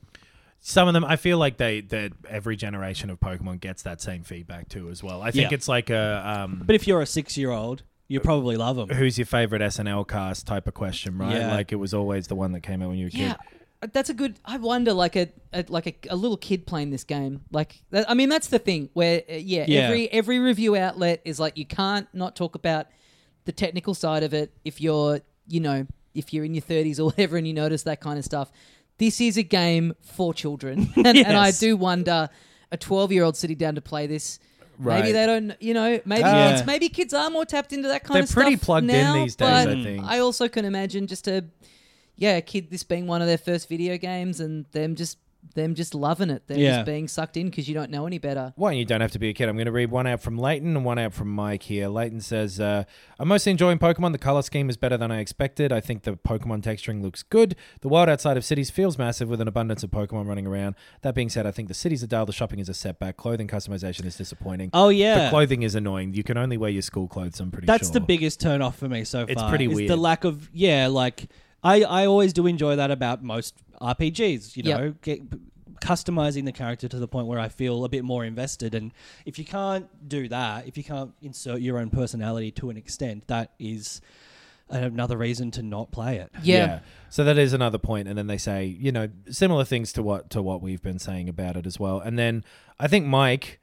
Some of them, I feel like they that every generation of Pokemon gets that same feedback too as well. I think Yeah. it's like a um, But if you're a six-year-old, you probably love them. who's your favorite S N L cast type of question, right? Yeah. Like it was always the one that came out when you were a Yeah, kid. that's a good. I wonder, like a, a like a, a little kid playing this game. Like, that, I mean, that's the thing. Where uh, yeah, Yeah. every every review outlet is like, you can't not talk about the technical side of it. If you're, you know, if you're in your thirties or whatever, and you notice that kind of stuff. This is a game for children, and, Yes. and I do wonder, a twelve-year-old sitting down to play this. Right. Maybe they don't, you know, maybe Uh, kids, maybe kids are more tapped into that kind They're of stuff. pretty plugged in now, these days, but I think. I also can imagine just a, yeah, a kid this being one of their first video games and them just them just loving it. Them Yeah. just being sucked in because you don't know any better. Well, you don't have to be a kid. I'm going to read one out from Leighton and one out from Mike here. Leighton says, uh, I'm mostly enjoying Pokemon. The color scheme is better than I expected. I think the Pokemon texturing looks good. The world outside of cities feels massive with an abundance of Pokemon running around. That being said, I think the cities are dull. The shopping is a setback. Clothing customization is disappointing. Oh, yeah. The clothing is annoying. You can only wear your school clothes, I'm pretty That's sure. the biggest turn off for me so far. It's pretty is weird. the lack of, yeah, like, I, I always do enjoy that about most R P Gs, you Yep. know, get, customizing the character to the point where I feel a bit more invested. And if you can't do that, if you can't insert your own personality to an extent, that is another reason to not play it. Yeah. So that is another point, and then they say, you know, similar things to what to what we've been saying about it as well. And then I think Mike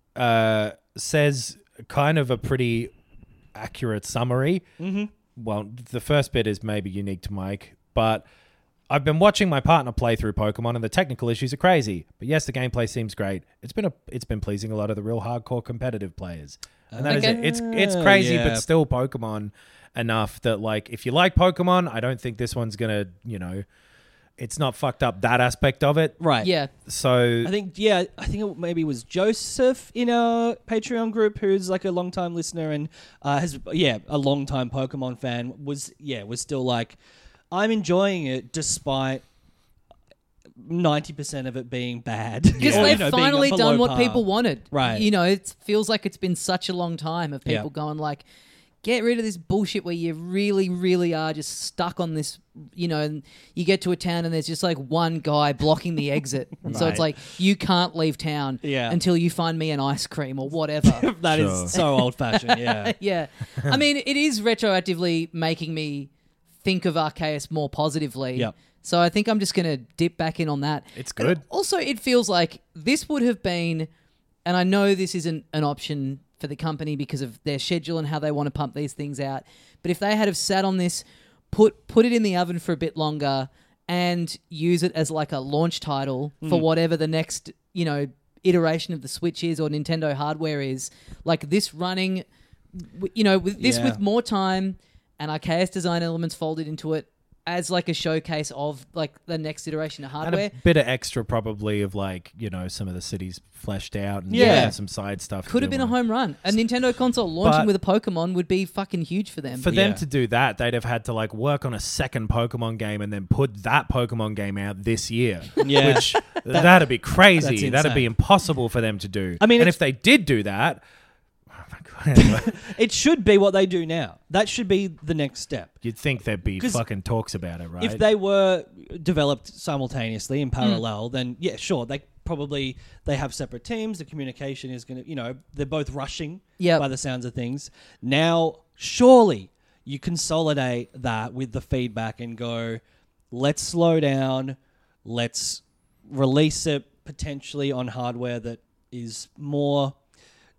uh, says kind of a pretty accurate summary. Mm-hmm. Well, the first bit is maybe unique to Mike, but I've been watching my partner play through Pokemon, and the technical issues are crazy. But yes, the gameplay seems great. It's been a it's been pleasing a lot of the real hardcore competitive players, and that is Okay. it. It's it's crazy, Yeah. but still Pokemon enough that like if you like Pokemon, I don't think this one's gonna you know, it's not fucked up that aspect of it. Right. Yeah. So I think, yeah, I think it maybe was Joseph in our Patreon group, who's like a long time listener and uh, has, yeah, a long time Pokemon fan, was, yeah, was still like, I'm enjoying it despite ninety percent of it being bad. Because Or, you they've know, being finally below done what par. people wanted. Right. You know, it feels like it's been such a long time of people Yeah. going like, get rid of this bullshit where you really, really are just stuck on this, you know, and you get to a town and there's just like one guy blocking the exit. So Right. it's like, you can't leave town Yeah. until you find me an ice cream or whatever. That is Sure. so old fashioned, yeah. Yeah. I mean, it is retroactively making me think of Arceus more positively. Yep. So I think I'm just going to dip back in on that. It's And good. also, it feels like this would have been, and I know this isn't an option for the company because of their schedule and how they want to pump these things out, but if they had have sat on this, put put it in the oven for a bit longer and use it as like a launch title for whatever the next, you know, iteration of the Switch is or Nintendo hardware is, like this running, w- you know, with this Yeah. with more time and Arceus design elements folded into it as like a showcase of like the next iteration of and hardware. a bit of extra probably of like you know some of the cities fleshed out and Yeah. and some side stuff. to Could have do been a more. home run. A Nintendo console launching But- with a Pokemon would be fucking huge for them. For them Yeah. to do that, they'd have had to like work on a second Pokemon game and then put that Pokemon game out this year. Yeah. Which that'd be crazy. That's That'd be insane. impossible for them to do. I mean, and it's- if they did do that, oh my god, anyway, It should be what they do now. That should be the next step. you'd think there'd be 'Cause fucking talks about it, right? If they were developed simultaneously in parallel, then yeah, sure, they probably they have separate teams. The communication is going to, you know, they're both rushing Yep. by the sounds of things. Now, surely you consolidate that with the feedback and go, let's slow down, let's release it potentially on hardware that is more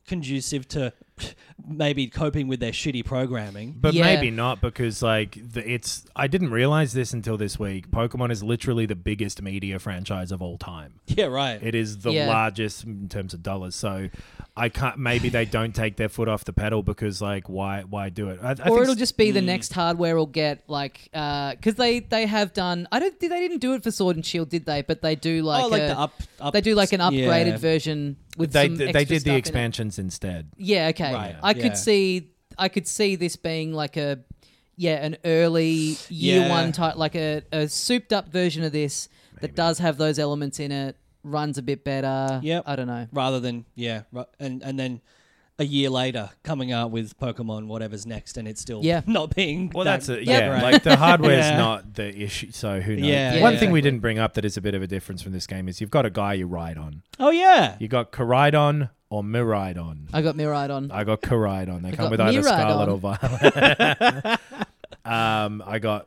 conducive to maybe coping with their shitty programming. But Yeah. maybe not, because like the, it's. I didn't realize this until this week. Pokemon is literally the biggest media franchise of all time. Yeah, right. It is the Yeah. largest in terms of dollars. So I can't. Maybe they don't take their foot off the pedal because like why why do it? I, I or think it'll just be the next hardware will get like because they they have done. I don't. They didn't do it for Sword and Shield, did they? But they do like oh, like a, the up, up. they do like an upgraded yeah. version with they some they extra did stuff the in it. expansions instead. Yeah, okay. Right, I yeah. could see I could see this being like a yeah, an early year Yeah. one type like a, a souped up version of this that does have those elements in it, runs a bit better. Yep. I don't know. Rather than yeah, ru- and and then a year later coming out with Pokemon whatever's next, and it's still Yeah. not being. Well, that that's it. that Yeah, great. like the hardware's Yeah. not the issue. So who knows? Yeah, One yeah. thing we didn't bring up that is a bit of a difference from this game is you've got a guy you ride on. Oh yeah. You got Koraidon or Miraidon. I got Miraidon. I got Koraidon. They come got with either Miraidon. Scarlet or Violet. um, I got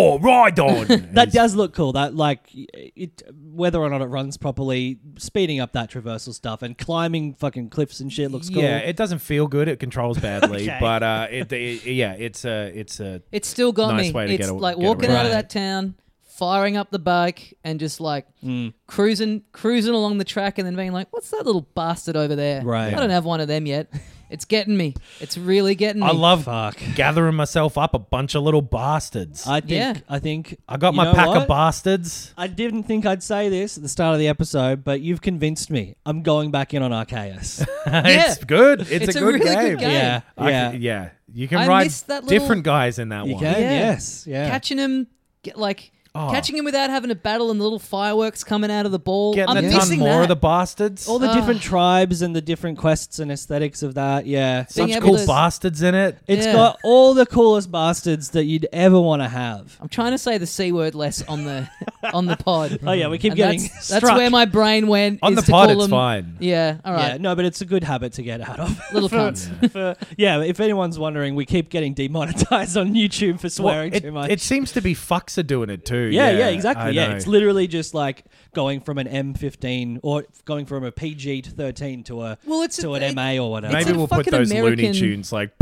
Koraidon. That does look cool. That like it, whether or not it runs properly, speeding up that traversal stuff and climbing fucking cliffs and shit looks cool. Yeah, it doesn't feel good. It controls badly, Okay. but uh, it, it yeah, it's a it's a It's still got Nice me. way to It's get a- like get walking around. out of Right. that town, firing up the bike, and just like Mm. cruising, cruising along the track, and then being like, "What's that little bastard over there?" Right. I don't have one of them yet. It's getting me. It's really getting me. I love Fuck. gathering myself up a bunch of little bastards. I, I think. Yeah. I think. got you my know pack what? of bastards. I didn't think I'd say this at the start of the episode, but you've convinced me. I'm going back in on Arceus. It's good. It's, It's a, a good, really game. good game. yeah, I yeah. can- yeah. You can I ride missed that little- different guys in that You one. can, Yeah. yes, yeah. catching him, get like Oh. catching him without having a battle and the little fireworks coming out of the ball. Getting I'm a ton missing more that. of the bastards. All the Ah. different tribes and the different quests and aesthetics of that, yeah. Being Such able cool to- bastards in it. It's Yeah. got all the coolest bastards that you'd ever want to have. I'm trying to say the c word less on the on the pod. Oh yeah, we keep And getting that's, that's struck. where my brain went. On is the to pod, call it's them- fine. Yeah, all right. Yeah, no, but it's a good habit to get out of. Little For- cunts. for- yeah, if anyone's wondering, we keep getting demonetized on YouTube for Well, swearing it, too much. it seems to be fucks are doing it too. yeah, Yeah, yeah, exactly. I Yeah, know. it's literally just like going from an M fifteen or going from a P G to thirteen to a Well, it's to a- an it- M A or whatever. It's Maybe a we'll put fucking those Looney American- Tunes like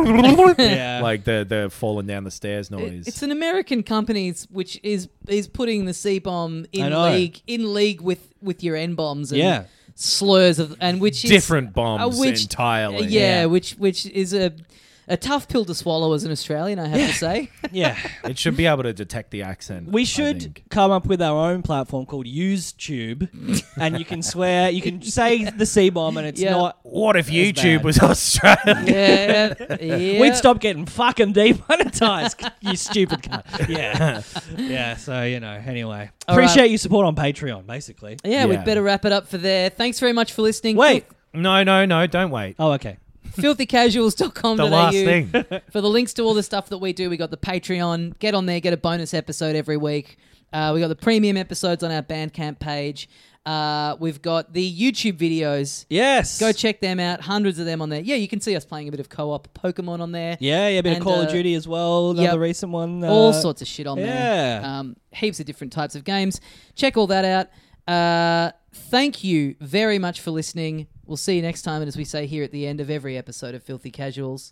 Yeah. like the the falling down the stairs noise. It- It's an American company which is is putting the C bomb I in know. league in league with with your N bombs and Yeah. slurs of and which is different bombs uh, which, entirely. uh, yeah, Yeah. which which is a a tough pill to swallow as an Australian, I have to say. yeah. It should be able to detect the accent. We I should think. come up with our own platform called UseTube, and you can swear, you can say the C bomb, and it's Yeah. not. What if As YouTube bad. was Australian? yeah, yeah. We'd stop getting fucking demonetized, you stupid cunt. Yeah, yeah. So you know. Anyway, All appreciate right. your support on Patreon, basically. Yeah, we'd Yeah. better wrap it up for there. Thanks very much for listening. Wait. No, no, no. Don't wait. Oh, okay. filthy casuals dot com The dot a u last thing. for the links to all the stuff that we do. We got the Patreon. Get on there, get a bonus episode every week. Uh, we got the premium episodes on our Bandcamp page. Uh, we've got the YouTube videos. Yes. Go check them out. Hundreds of them on there. Yeah, you can see us playing a bit of co-op Pokemon on there. Yeah, yeah. A bit And, of Call uh, of Duty as well. Another yep. recent one. all uh, sorts of shit on there. yeah. Um, heaps of different types of games. Check all that out. Uh, thank you very much for listening. We'll see you next time. And as we say here at the end of every episode of Filthy Casuals,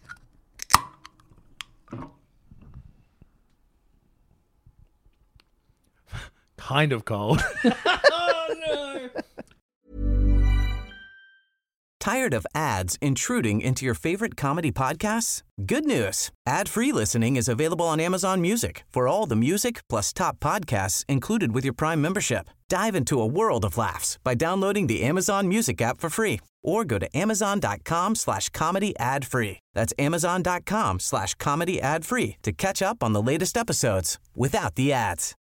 Kind of cold. Tired of ads intruding into your favorite comedy podcasts? Good news. Ad-free listening is available on Amazon Music for all the music plus top podcasts included with your Prime membership. Dive into a world of laughs by downloading the Amazon Music app for free or go to amazon.com slash comedy ad free. That's amazon.com slash comedy ad free to catch up on the latest episodes without the ads.